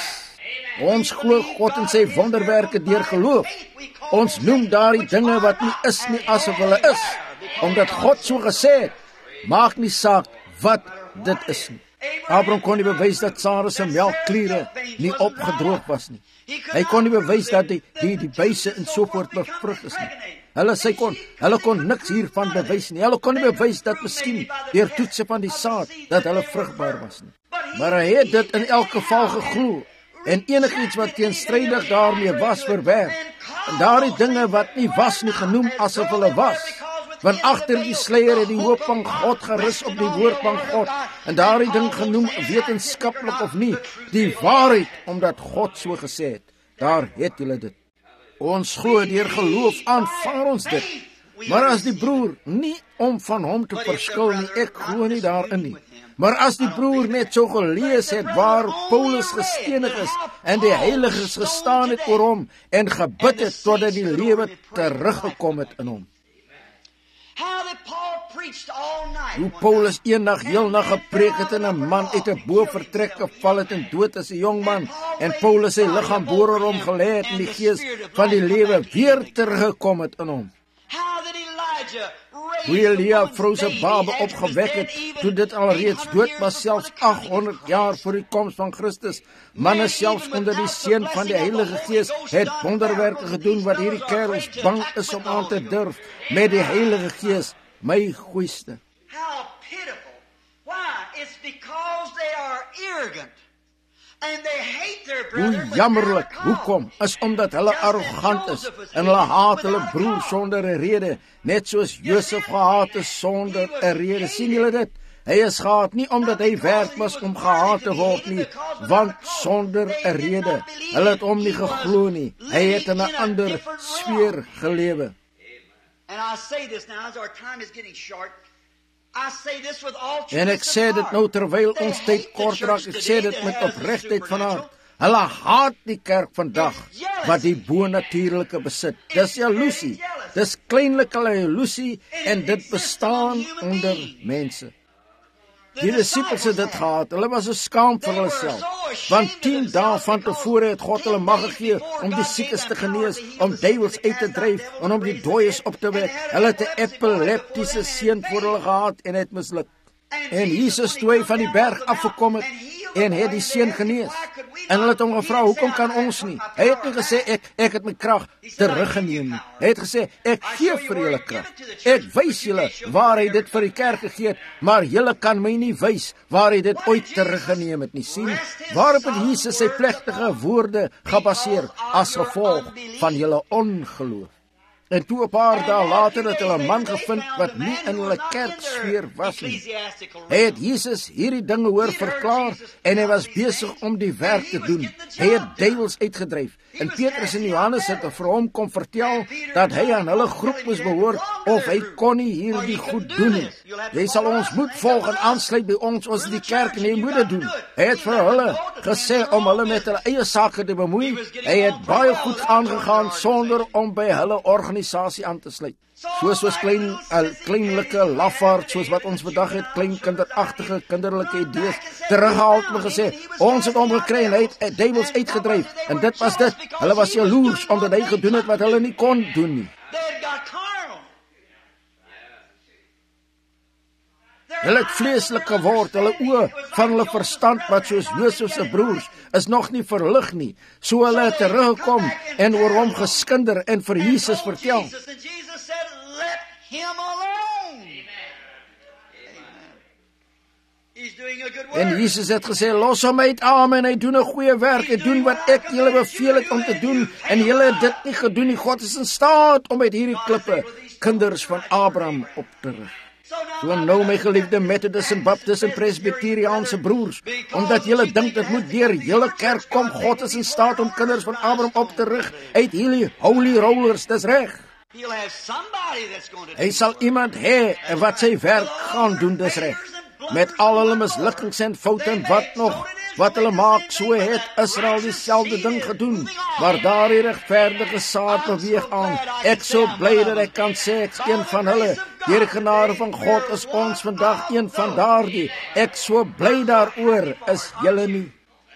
Ons glo God en sy wonderwerke deur geloof. Ons noem daardie dinge wat nie is nie asof hulle is, omdat God so gesê het. Maak nie saak wat dit is nie. Abraham kon nie bewys dat Sara se melkkliere nie opgedroog was nie. Hy kon nie bewys dat die buise en so voort bevrug is nie. Hulle kon niks hiervan bewys nie. Hulle kon nie bewys dat miskien deur toetse van die saad dat hulle vrugbaar was nie. Maar hy het dit in elk geval geglo en enigiets wat teenstrydig daarmee was verwerp. En daardie dinge wat nie was nie genoem asof hulle was. Want agter die sluier het die hoop van God gerus op die woord van God. En daardie ding genoem wetenskaplik of nie, die waarheid, omdat God so gesê het. Daar het julle dit. Ons glo deur geloof aanvaar ons dit. Maar as die broer nie om van hom te verskil nie, ek glo nie daarin nie. Maar as die broer net so gelees het waar Paulus gestenig is en die heiliges gestaan het oor hom en gebid het totdat die lewe teruggekom het in hom. Hoe Paulus eendag heel nag gepreek het en 'n man uit 'n boorvertrek geval het en dood is, 'n jong man, en Paulus sy liggaam boor hom gelê het en die gees van die lewe weer teruggekom het in hom. Hoe Elia vrou se babe opgewek het, toe dit alreeds dood was, selfs 800 jaar voor die koms van Christus. Manne selfs onder die seën van die Heilige Gees het wonderwerke gedoen wat hierdie kerels bang is om aan te durf met die Heilige Gees, my goeiste. How pitiful. Why? It's because they are arrogant. And they hate their brother. Hoe jammerlik, hoekom? Is omdat hulle arrogant is en hulle haat hulle broer sonder 'n rede, net soos Josef gehaat is sonder 'n rede. Sien julle dit? Hy is gehaat nie omdat hy werd was om gehaat te word nie, want sonder 'n rede. Hulle het hom nie geglo nie. Hy het in 'n ander sfeer gelewe. And I say this now as our time is getting short. En ek sê dit nou terwyl ons tyd kort raak, ek sê dit met opregtheid van hart. Hulle haat die kerk vandag wat die bonatuurlike besit. Dis jaloesie. Dis kleinlike jaloesie en dit bestaan onder mense. Die disippels het dit gehad. Hulle was so skaam vir hulself. Want 10 dae van tevore het God hulle mag gegee om die siekes te genees, om duiwels uit te dryf en om die dooies op te wek. Hulle het 'n epileptiese seun voor hulle gehad en het misluk. En Jesus toe hy van die berg afgekom het en het die seun genees. En hulle het hom gevra, hoekom kan ons nie? Hy het nie gesê, ek het my krag teruggeneem nie. Hy het gesê, ek gee vir julle krag. Ek wys julle waar hy dit vir die kerk gegee het, maar julle kan my nie wys waar hy dit ooit teruggeneem het nie. Sien, waarop het Jesus sy plegtige woorde gebaseer as gevolg van julle ongeloof. En toe 'n paar dae later het hulle 'n man gevind wat nie in hulle kerksfeer was nie. Hy het Jesus hierdie dinge hoor verklaar en hy was besig om die werk te doen. Hy het duiwels uitgedryf. En Petrus en Johannes het vir hom kom vertel dat hy aan hulle groep moes behoort of hy kon nie hierdie goed doen nie. Jy sal ons moet volg en aansluit by ons in die kerk en jy moet dit doen. Hy het vir hulle gesê om hulle met hulle eie sake te bemoei. Hy het baie goed aangegaan sonder om by hulle organisasie aan te sluit. Soos kleinlike lafaard, soos wat ons vandag het, klein kinderagtige, kinderlike idees, teruggehaal en gesê, ons het hom gekry en hy het duiwels uitgedryf, en dit was dit. Hulle was jaloers, omdat hy gedoen het wat hulle nie kon doen nie. Hulle het vleeslik geword, hulle oë van hulle verstand, wat soos Josef se broers, is nog nie verlig nie. So hulle het teruggekom en oor hom geskinder en vir Jesus vertel. En Jesus het gesê, los hom uit, amen, hy doen 'n goeie werk, hy doen wat ek julle beveel het om te doen, en julle het dit nie gedoen nie. God is in staat om met hierdie klippe kinders van Abraham op te rig. So nou my geliefde Methodist en Baptist en Presbyteriaanse broers, omdat julle dink dit moet deur julle kerk kom, God is in staat om kinders van Abraham op te rig uit hierdie holy rollers, dis reg. Hy sal iemand hê wat sy werk gaan doen, dis reg. Met al hulle mislukkings en foute en wat hulle maak, so het Israel dieselfde ding gedoen, maar daardie regverdige saad beweeg aan. Ek so bly dat ek kan sê, ek is een van hulle. Deur die genade van God is ons vandag een van daardie. Ek so bly daaroor, is julle nie.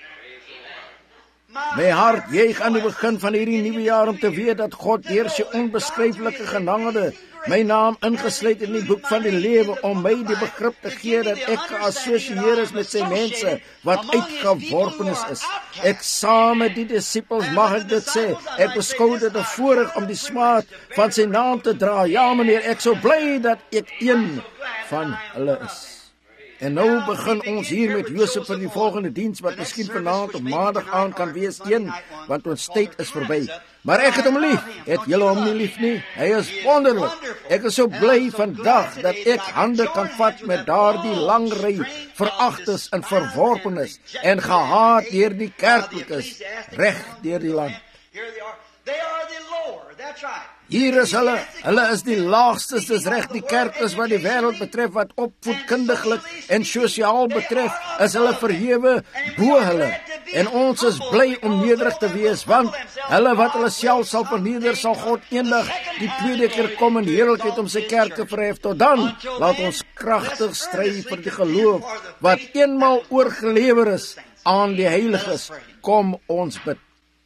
My hart juig aan die begin van hierdie nuwe jaar om te weet dat God deur sy onbeskryflike genade my naam ingesluit in die boek van die lewe om my die begrip te gee dat ek geassosieer is met sy mense wat uitgeworpenes is. Ek saam met die disippels, mag ek dit sê, ek beskou dit 'n voorreg om die smaad van sy naam te dra. Ja meneer, ek so bly dat ek een van hulle is. En nou begin ons hier met Josef vir die volgende diens, wat miskien vanaand op maandag aan kan wees want ons tyd is verby. Maar ek het hom lief. Het julle hom nie lief nie? Hy is wonderlik. Ek is so bly vandag dat ek hande kan vat met daardie lang ry veragtes en verworpenes en gehaat deur die kerklikes reg deur die land. Hier is hulle is die laagstes, dis reg, die kerk is wat die wêreld betref, wat opvoedkundiglik en sosiaal betref, is hulle verhewe bo hulle. En ons is bly om nederig te wees, want hulle wat hulle self sal verneder, sal God eendag die tweede keer kom in heerlikheid om sy kerk te verhef. Tot dan, laat ons kragtig stry vir die geloof, wat eenmaal oorgelewer is aan die heiliges. Kom ons bid.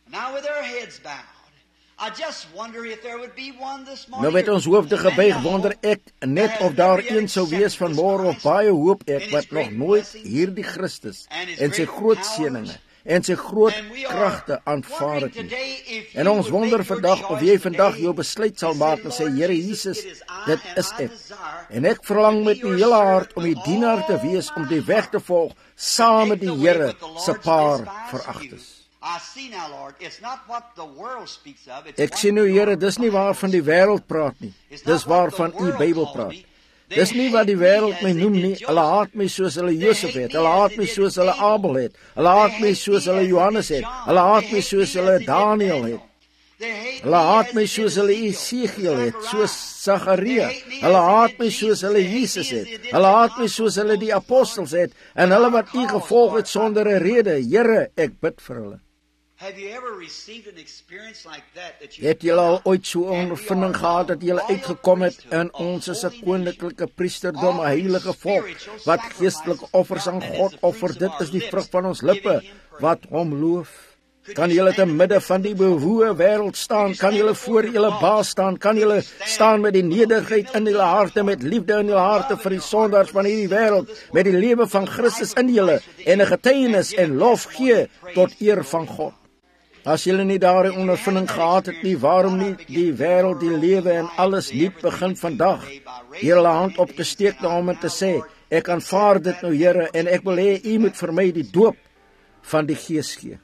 Nou met ons hoofde gebuig, wonder ek net of daar een sou wees vanmôre, of baie hoop ek, wat nog nooit hierdie Christus en sy groot seëninge en sy groot kragte aanvaar het nie. En ons wonder vandag of jy vandag jou besluit sal maak en sê, Here Jesus, dit is ek. En ek verlang met my hele hart om die dienaar te wees, om die weg te volg, saam met die Here se paar veragtes. Ek sê nou, Here, dis nie waarvan die wêreld praat nie. Dis waarvan u Bybel praat. Dis nie wat die wêreld my noem nie. Hulle haat my soos hulle Josef het. Hulle haat my soos hulle Abel het. Hulle haat my soos hulle Johannes het. Hulle haat my soos hulle Daniel het. Hulle haat my soos hulle Esegiel het, soos Sagaria. Hulle haat my soos hulle Jesus het. Hulle haat my soos hulle die apostels het, en hulle wat u gevolg het sonder 'n rede. Here, ek bid vir hulle. Het julle al ooit so 'n ondervinding gehad dat julle uitgekom het en ons is 'n koninklike priesterdom, 'n heilige volk wat geestelike offers aan God offer? Dit is die vrug van ons lippe wat hom loof. Kan julle te midde van die bewoe wêreld staan? Kan julle voor julle baas staan? Kan julle staan met die nederigheid in julle harte, met liefde in julle harte vir die sondaars van hierdie wêreld, met die lewe van Christus in julle en 'n getuienis en lof gee tot eer van God? As julle nie daardie ondervinding gehad het nie, waarom nie die wêreld, die lewe en alles nuut begin vandag? Julle hand op te steek na hom en te sê, ek aanvaar dit nou, Here, en ek wil hê U moet vir my die doop van die Gees gee.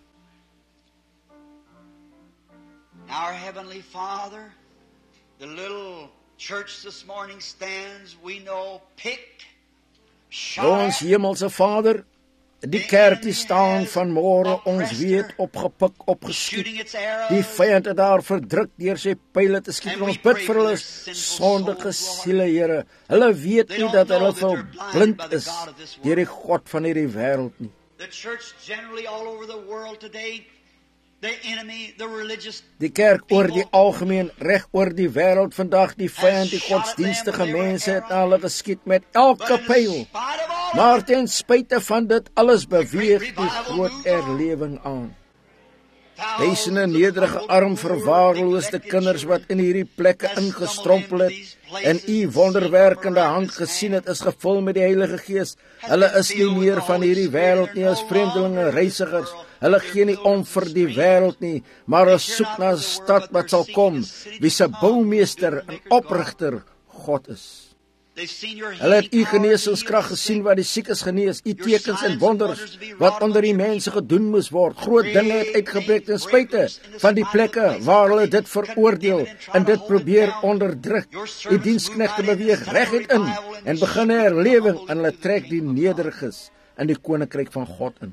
Our Heavenly Father, the little church this morning stands, we know, picked, Ons hemelse Vader, die kerk die staan vanmôre, ons weet, opgepik, opgeskiet. Die vyand het daar verdruk deur sy pyle te skiet. Ons bid vir hulle sondige siele, Here. Hulle weet nie dat hulle verblind is deur die God van hierdie wêreld nie. The church generally all over the world today, the enemy, the religious, die kerk oor die algemeen, reg oor die wêreld vandag, die vyand, die godsdienstige mense het hulle geskiet met elke pyl. Maar ten spyte van dit alles beweeg die groot erlewing aan. Duisende nederige, arm, verwaarloosde kinders wat in hierdie plekke ingestrompel het en U wonderwerkende hand gesien het, is gevul met die Heilige Gees. Hulle is nie meer van hierdie wêreld nie, as vreemdelinge, reisigers. Hulle gee nie om vir die wêreld nie, maar hulle soek na 'n stad wat sal kom, wie se boumeester en oprigter God is. Hulle het U genesingskrag gesien wat die siekes genees, U tekens en wonders wat onder die mense gedoen moes word. Groot dinge het uitgebreek ten spyte van die plekke waar hulle dit veroordeel en dit probeer onderdruk. U diensknegte beweeg reguit in en begin 'n herlewing en hulle trek die nederiges in die koninkryk van God in.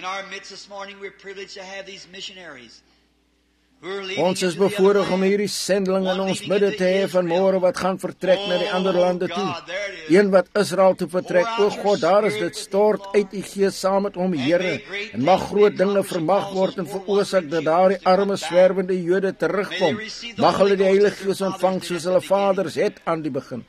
Ons is bevoorreg om hierdie sendeling in ons midde te hê vanmôre wat gaan vertrek na die ander lande toe. Een wat Israel toe vertrek. O God, daar is dit, stort uit U Gees saam met hom, Here, en mag groot dinge vermag word en veroorsaak dat daardie arme swerwende Jode terugkom. Mag hulle die Heilige Gees ontvang soos hulle vaders het aan die begin.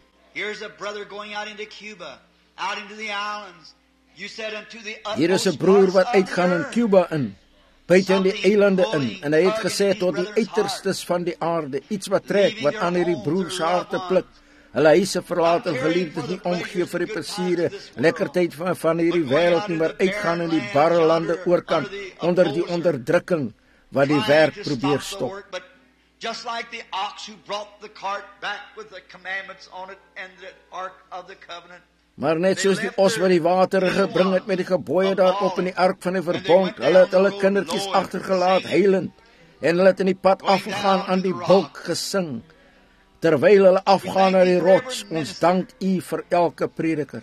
Hier is 'n broer wat uitgaan in Cuba in, buite in die eilande in, en hy het gesê tot die uiterstes van die aarde, iets wat trek, wat aan hierdie broer se harte pluk. Hulle huise verlaat en geliefdes nie omgee vir die plesiere, lekkertyd van hierdie wêreld nie, maar uitgaan in die barre lande oorkant, onder die onderdrukking wat die werk probeer stop. Just like the ox who brought the cart back with the commandments on it and the ark of the covenant. Maar net soos die os wat die water gebring het met die gebooie daarop in die ark van die verbond, hulle het hulle kindertjies agtergelaat heilend, en hulle het in die pad afgegaan aan die bulk gesing, terwyl hulle afgaan na die rots. Ons dank U vir elke prediker.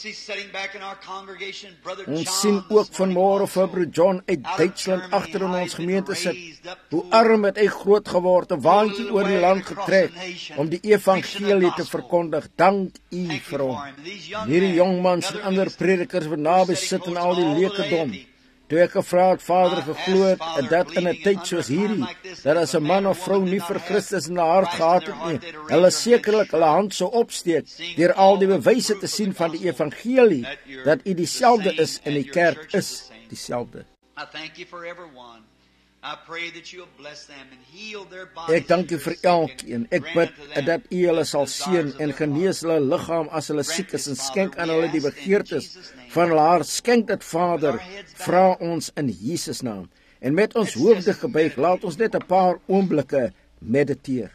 Ons sien ook vanmôre vir Broer John uit Duitsland agter in ons gemeente sit. Hoe arm het hy groot geword, 'n waantjie oor die land getrek om die evangelie te verkondig. Dank U vir hom. Hierdie jongmans en ander predikers wat naby sit in al die lekedom. Toe ek gevra het, Vader, geglo het dat in 'n tyd soos hierdie, dat as 'n man of vrou nie vir Christus in hulle hart gehad het nie, hulle sekerlik hulle hand sou opsteek deur al die bewyse te sien van die evangelie, dat U dieselfde is en die kerk is dieselfde. Ek dank U vir elkeen. Ek bid dat U hulle sal seën en genees hulle liggaam as hulle siek is en skenk aan hulle die begeertes van hulle hart. Skenk dit, Vader, vra ons in Jesus naam. En met ons hoofde gebuig, laat ons net 'n paar oomblikke mediteer.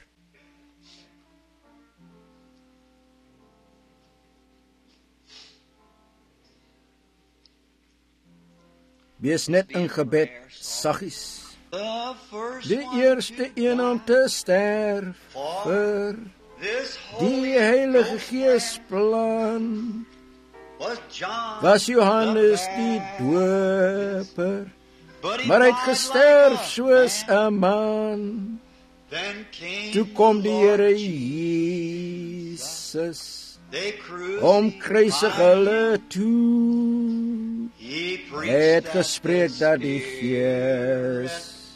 Wees net in gebed, saggies. Die eerste een om te sterf vir die Heilige Gees plan was Johannes die Doper, maar hy het gesterf soos 'n man. Toe kom die Here Jesus, kruisig hulle toe, het gespreek dat die Gees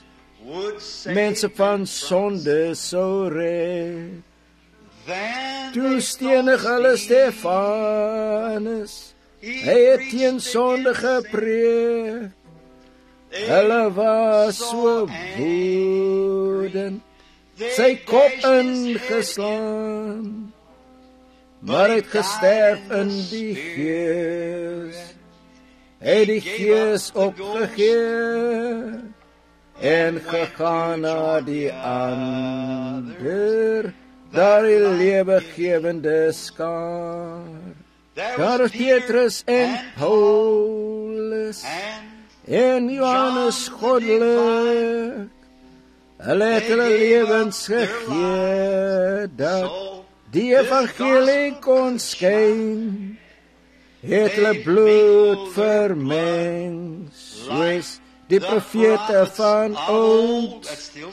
mense van sonde sou red. Toe stenig hulle Stefanus, hy het teen sonde gepreek. Hulle was so woedend, sy kop ingeslaan, maar het gesterf in die gees. Hy het die gees opgegee en gegaan na die ander, daar die lewegewende skaar. Daar is Petrus en Paulus en Johannes goddelik, hulle het hulle lewens gegee, dat die evangelie kon skyn, het hulle bloed vermeng, soos die profete van oud.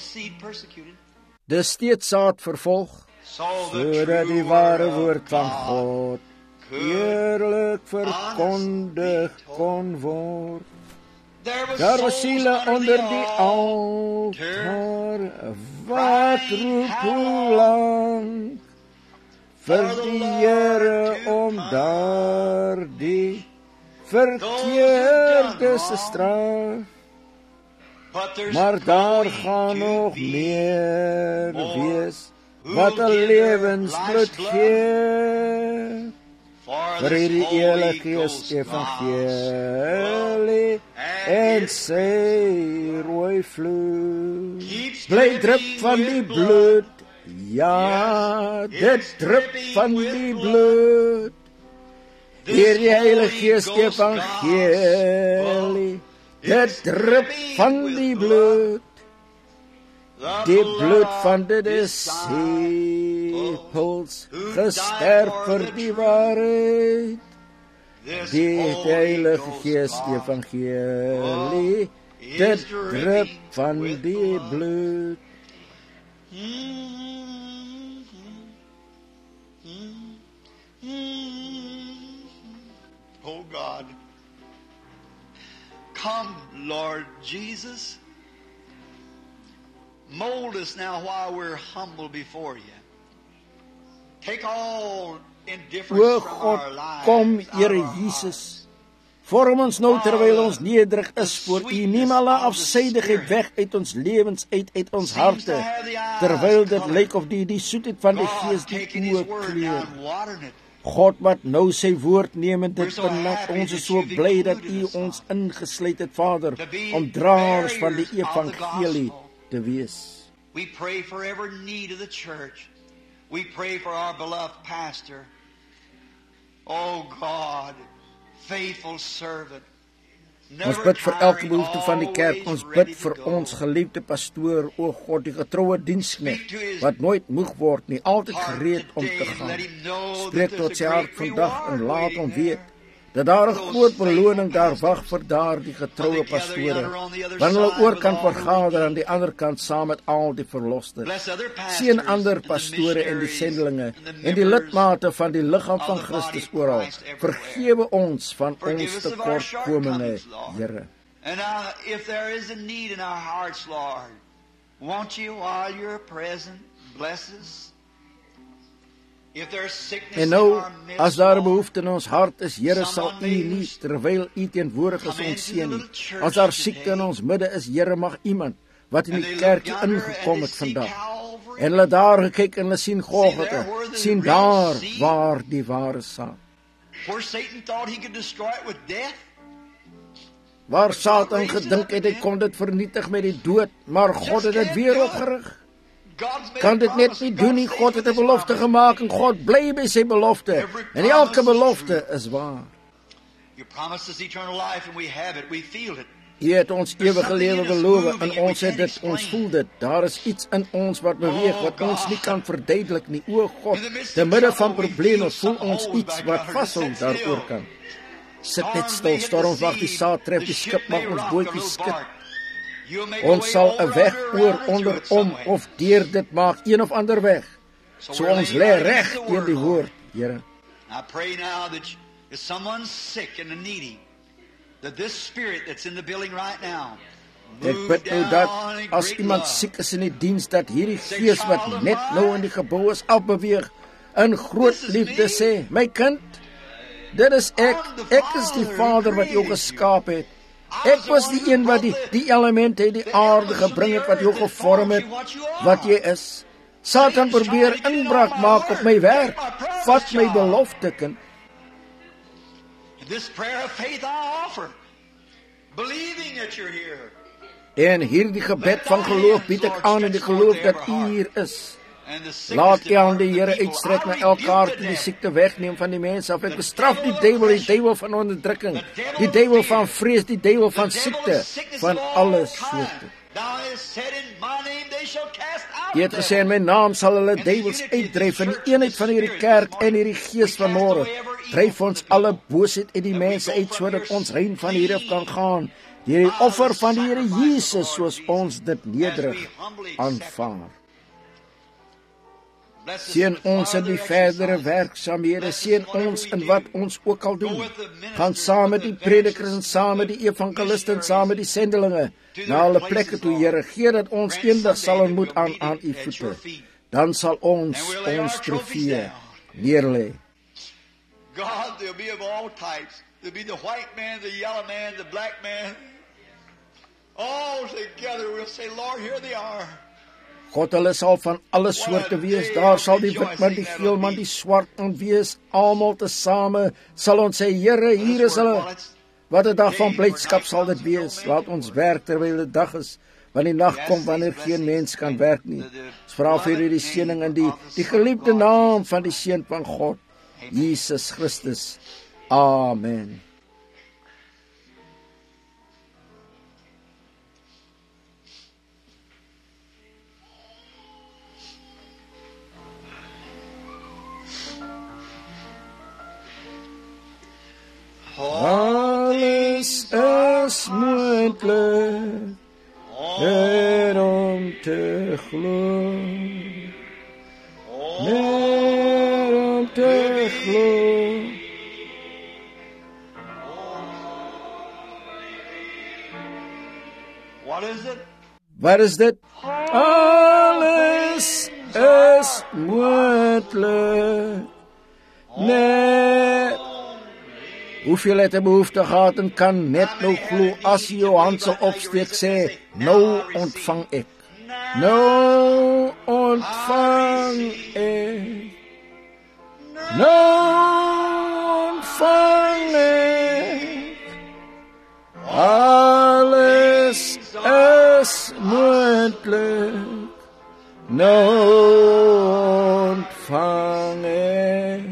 Dis steeds saad vervolg, sodat die ware woord van God eerlik verkondig kon word. Daar was siele onder die altaar, wat roep hoe lang vir die Here om daar die verkeerdes te straf. Maar daar gaan nog meer wees, wat 'n lewensbloed gee, vir die heilige evangelie en sy rooi vloed. Bly drup van die bloed, ja, dit drup van die bloed, die heilige evangelie, dit drup van die bloed, die bloed van die disciples, gesterf vir die waarheid, die heilige gees evangelie, dit drup van die bloed. Oh God, come, Lord Jesus. Mold us now while we're humble before you. Take all indifference from our lives. Kom, Here Jesus. Vorm ons nou terwyl ons nederig is voor U. Neem alle afsydigheid weg uit ons lewens, uit ons harte. Terwyl dit lyk of die soetheid van die Gees die oë kleur. God wat nou sy woord neem en dit benut, ons is so bly dat U ons ingesluit het, Vader, om draers van die evangelie te wees. We pray for every need of the church. We pray for our beloved pastor. Oh God, faithful servant. Ons bid vir elke behoefte van die kerk. Ons bid vir ons geliefde pastoor, o God, die getroue diensknegt, wat nooit moeg word nie, altyd gereed om te gaan. Spreek tot sy hart vandag en laat hom weet dat daar 'n groot beloning daar wag vir daardie getroue pastore, wanneer hulle oorkant vergader aan die ander kant saam met al die verlosters. Seën ander pastore en die sendelinge en die lidmate van die liggaam van Christus oral. Vergewe ons van ons tekortkominge, Here. And if there is a need in our hearts, Lord, won't you, while you're present, bless us? En nou, as daar 'n behoefte in ons hart is, Here, sal U nie, terwyl U teenwoordig is, ons seën nie. As daar siekte in ons midde is, Here, mag iemand wat in die kerk ingekom het vandag, en hulle daar gekyk en hulle sien Golgotha, sien daar waar die ware saad. Waar Satan gedink het, hy kon dit vernietig met die dood, maar God het dit weer opgerig. Kan dit net nie doen nie. God het 'n belofte gemaak en God bly by sy belofte. En elke belofte is waar. U het ons ewige lewe beloof en ons het dit, ons voel dit. Daar is iets in ons wat beweeg, wat ons nie kan verduidelik nie. O God, te midde van probleme voel ons iets wat vashou daaroor kan. Sit net stil, stormwag die saad tref die skip, mag ons bootjie skip. Ons sal 'n weg oor, onder, om of deur dit maak, een of ander weg. So ons lê reg teen die woord, Here. I pray now that if someone's sick and needy, that this spirit that's in the building right now Ek bid nou dat as iemand siek is in die diens, dat hierdie gees wat net nou in die gebou is afbeweeg, in groot liefde sê, my kind, dit is ek is die Vader wat jou geskaap het. Ek was die een wat die elemente, die aarde gebring het, wat jou gevorm het, wat jy is. Satan probeer inbraak maak op my werk. Vat my belofte, kind. This prayer of faith I offer, believing that you're here. En hierdie gebed van geloof bied ek aan in die geloof dat U hier is. Laat U aan die Here uitstrek na elkaar die siekte wegneem van die mense af. Ek bestraf die duiwel van onderdrukking, die duiwel van vrees, die duiwel van siekte, van alle soorte. Jy het gesê in my naam sal hulle duiwels uitdryf. In die eenheid van hierdie kerk en hierdie gees van môre, dryf ons alle boosheid uit die mense uit, sodat ons rein van hier af kan gaan. Die offer van die Here Jesus, soos ons dit nederig aanvaar. Seën ons in die verdere werksaamhede, seën ons in wat ons ook al doen. Gaan saam met die predikers en saam met die evangeliste en saam met die sendelinge na hulle plekke toe, Here. Gee dat ons eendag sal ontmoet aan U voete. Dan sal ons trofee neerlê. God, there'll be of all types. There'll be the white man, the yellow man, the black man. All together we'll say, Lord, here they are. God, hulle sal van alle soorte wees. Daar sal die wit man, die geel man, die swart man wees. Almal tesame sal ons sê, Here, hier is hulle. Wat 'n dag van blydskap sal dit wees. Laat ons werk terwyl dit dag is, want die nag kom wanneer geen mens kan werk nie. Ons vra vir hierdie seëning in die geliefde naam van die Seun van God, Jesus Christus. Amen. Alles is moontlik net om te glo. Net om te glo. Wat is dit? Alles is moontlik net. Hoeveel het 'n behoefte gehad en kan net nou glo as jy jou hand sal opsteek sê, nou ontvang ek. Nou ontvang ek. Nou ontvang ek. Alles is moontlik. Nou ontvang ek.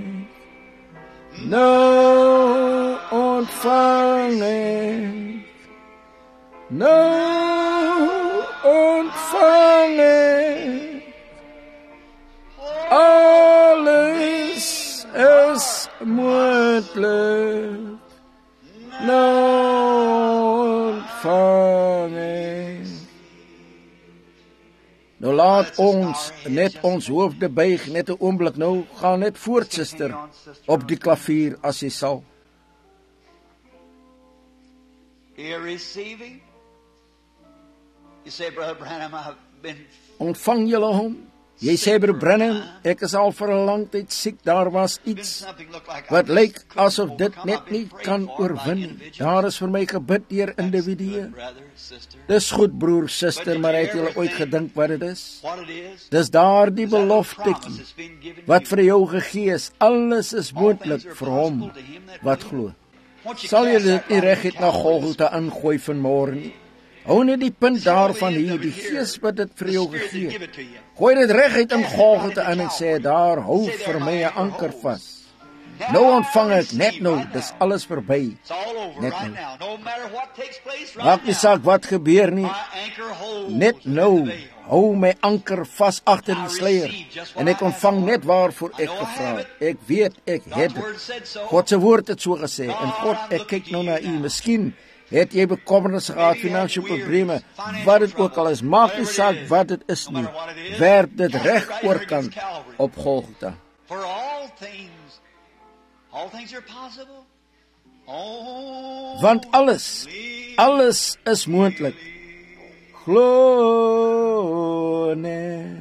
Nou ontvang ek. Nou ontvang ek. Alles is moontlik. Nou ontvang ek. Nou laat ons net ons hoofde buig, net 'n oomblik nou, gaan net voort, suster, op die klavier as jy sal. Ontvang julle hom? Jy sê, Broer Branham, ek is al vir 'n lang tyd siek. Daar was iets wat lyk asof dit net nie kan oorwin nie. Daar is vir my gebid deur individue. Dis goed, broer, suster, maar het julle ooit gedink wat dit is? Dis daar die beloftetjie wat vir jou gegee is. Alles is moontlik vir hom wat glo. Sal jy dit nie reguit na Golgotha ingooi vanmôre nie? Hou net die punt daarvan hier, die Gees wat dit vir jou gegee het. Gooi dit reguit in Golgotha in en sê, daar hou vir my 'n anker vas. Nou ontvang ek net nou, dis alles verby. Net nou. Maak nie saak wat gebeur nie. Net nou hou my anker vas agter die sluier en ek ontvang net waarvoor ek gevra het. Ek weet ek het dit. God se woord het so gesê en God, ek kyk nou na u. Miskien het jy bekommernisse gehad, finansiële probleme, wat dit ook al is, maak nie saak wat dit is nie. Werp dit reg oorkant op Golgotha. Want alles is moontlik glo net.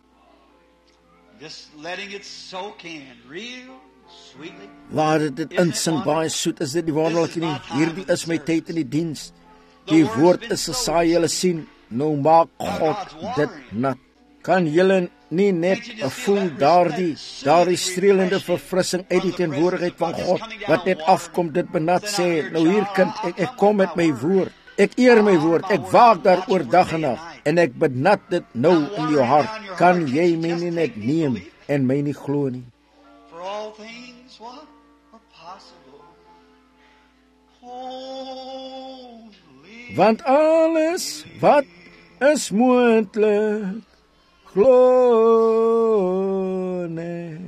Just letting it soak in real sweetly. Laat dit insing, baie soet is dit die wonderlike nie. Hierdie is my tyd in die diens. Die woord is gesaai, julle sien, nou maak God dit nat. Kan julle nie net voel daardie strelende verfrissing uit die teenwoordigheid van God, wat net afkom, dit benat sê, nou hier kind, ek kom met my woord, ek eer my woord, ek waak daaroor dag en nag, en ek benat dit nou in jou hart, kan jy my nie net neem, en my nie glo nie. For all things what are possible. Holy. Want alles wat is moontlik, glo net.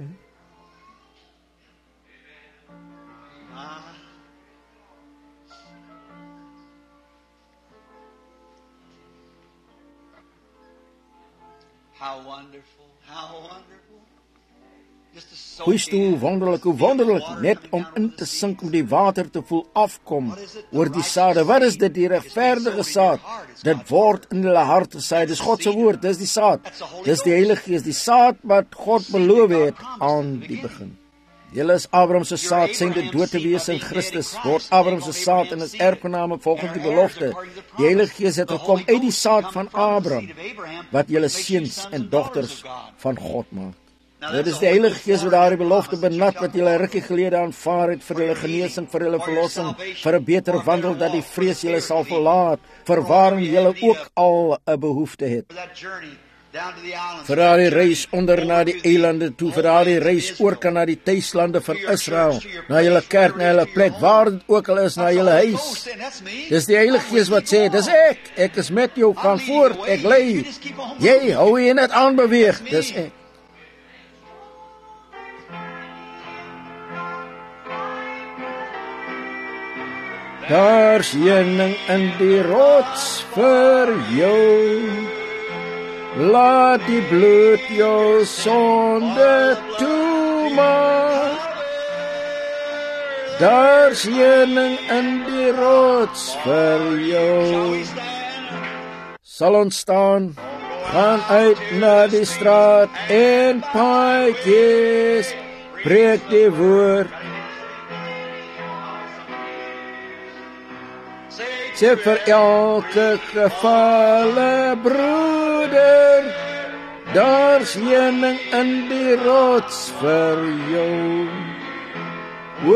How wonderful, how wonderful. Just to soak Hoe in. wonderlik, net om in te sink, om die water te voel afkom oor die sade. Wat is dit, die regverdige saad? Dit word in hulle hart gesaai, dis God se woord, dis die saad. Dis die Heilige Gees, die saad wat God beloof het aan die begin. Julle is Abraham se saad, zijn de dood te wees in Christus, word Abraham se saad en is erfgename volgens die belofte. Die Heilige Gees het gekom uit die saad van Abraham, wat julle seuns en dogters van God maak. Dit is die Heilige Gees wat daar die belofte benat, wat julle rukkie gelede aanvaar het, vir julle genesing, vir julle verlossing, vir 'n beter wandel, dat die vrees julle sal verlaat, vir waarin julle ook al 'n behoefte het. Vir daardie reis onder na die eilande toe, vir daardie reis oorkant na die tuislande van Israel, na julle kerk, na julle plek, waar dit ook al is, na julle huis. Dis die Heilige Gees wat sê, dis ek is met jou, gaan voort, ek lei. Jy hou jy net aanbeweeg, dis ek. Daar's heuning in die rots vir jou. Laat die bloed jou sonde toemaak. Daar's heuning in die rots vir jou. Sal ons staan, gaan uit na die straat en paadjies, preek die woord. Sê vir elke gevalle broeder, daar's heuning in die rots vir jou. O,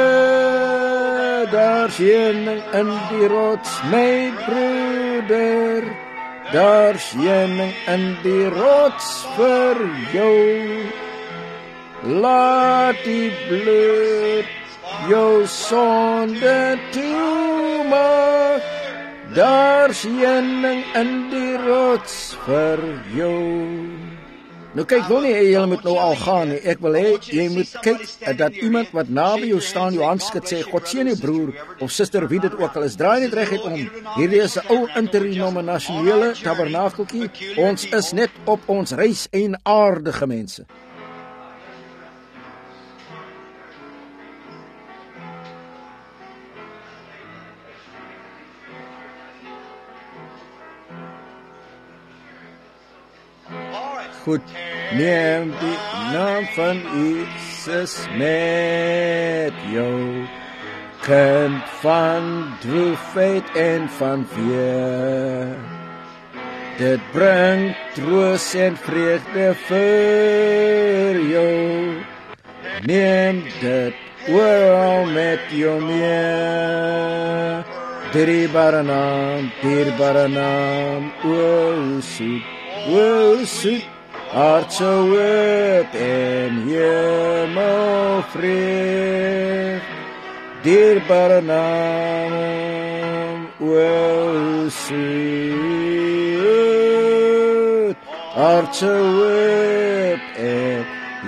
daar's heuning in die rots, my broeder, daar's heuning in die rots vir jou. Laat die bloed jou sonde toemaak, daar's heuning in die rots vir jou. Nou kyk, wil nie jy moet nou al gaan nie. Ek wil hê jy moet kyk dat iemand wat naby jou staan, jou hand skud, sê God seën jou broer of suster, wie dit ook al is. Draai net reguit om. Hierdie is 'n ou interdenominasionele tabernakeltjie. Ons is net op ons reis en aardige mense. Goed, neem die naam van Jesus met jou, kind van droefheid en van weer. Dit bring troos en vreugde vir jou. Neem dit oral met jou mee. Dierbare naam, o soet, aardse hoop en hemelvrede. Dierbare naam, o soet, aardse hoop en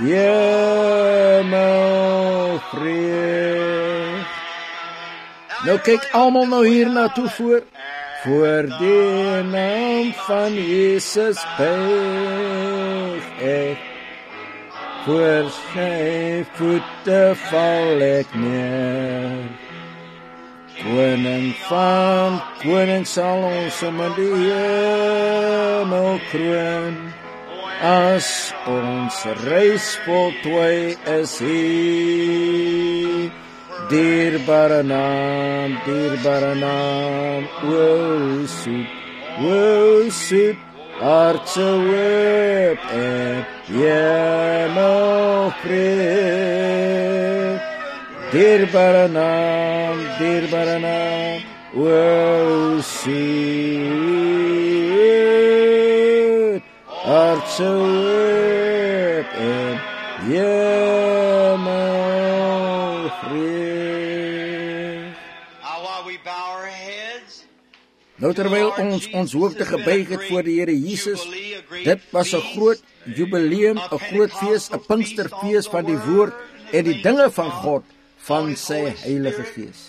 hemelvrede. Nou kyk almal nou hier na toe voor die naam van Jesus buig ek, voor sy voete val ek neer. Koning van konings sal ons in die hemel kroon. As ons reis voltooi is hy. Dierbare naam, o soet, aardse hoop en hemelvrede. Dierbare naam, o soet, aardse hoop en hemelvrede. Nou terwyl ons hoofde gebuig het voor die Here Jesus, dit was 'n groot jubileum, 'n groot fees, 'n Pinksterfees van die woord en die dinge van God, van sy Heilige Gees.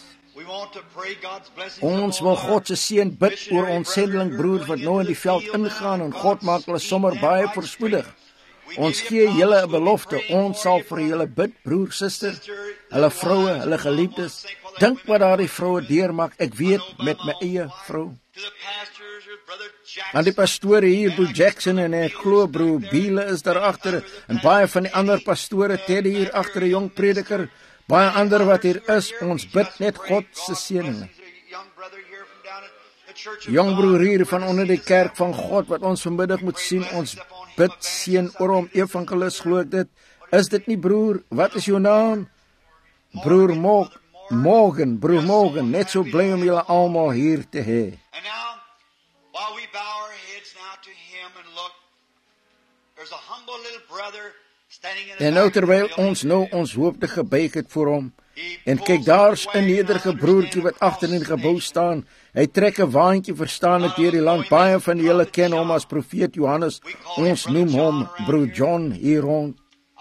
Ons wil God se seën bid oor ons sendeling broer wat nou in die veld ingaan, en God maak hulle sommer baie voorspoedig. Ons gee julle 'n belofte, ons sal vir julle bid, broer, suster, hulle vroue, hulle geliefdes. Dink wat daardie vroue deurmaak, ek weet met my eie vrou. Aan die pastore hier, broer Jackson, en ek glo broer Biele is daar agter, en baie van die ander pastore, Teddy hier agter, 'n jong prediker, baie ander wat hier is, ons bid net God se seëninge. Jong broer hier van onder die kerk van God, wat ons vanmiddag moet sien, ons bid seën oor hom, evangelis glo ek dit. Is dit nie broer, wat is jou naam? Broer Morgan, broer Morgan, net so bly om julle almal hier te hê. En nou terwyl ons nou ons hoofde gebuig het voor hom, en kyk, daar's 'n nederige broertjie wat agter in die gebou staan. Hy trek 'n waantjie, verstaan ek, deur die land. Baie van julle ken hom as profeet Johannes. Ons noem hom broer John hier rond.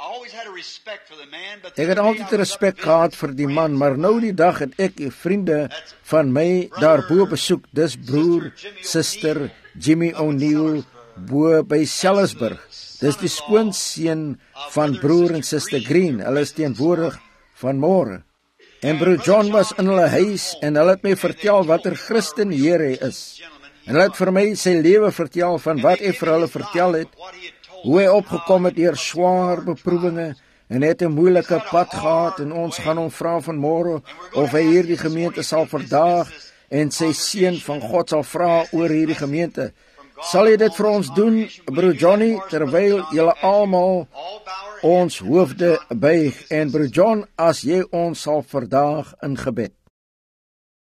Ek het altyd respek gehad vir die man, maar nou die dag het ek vriende van my daarbo besoek. Dis broer, suster Jimmy O'Neill bo by Salisbury. Dis die skoonseun van broer en suster Green. Hulle is teenwoordig vanmôre. En broer John was in hulle huis en hulle het my vertel watter Christen Heer hy is. En hulle het vir my sy lewe vertel van wat hy vir hulle vertel het, hoe hy opgekom het deur swaar beproewinge en het 'n moeilike pad gehad, en ons gaan hom vra vanmôre of hy hierdie gemeente sal verdaag en sy seën van God sal vra oor hierdie gemeente. Sal jy dit vir ons doen, broer Johnny, terwyl julle almal ons hoofde buig, en broer John, as jy ons sal verdaag in gebed.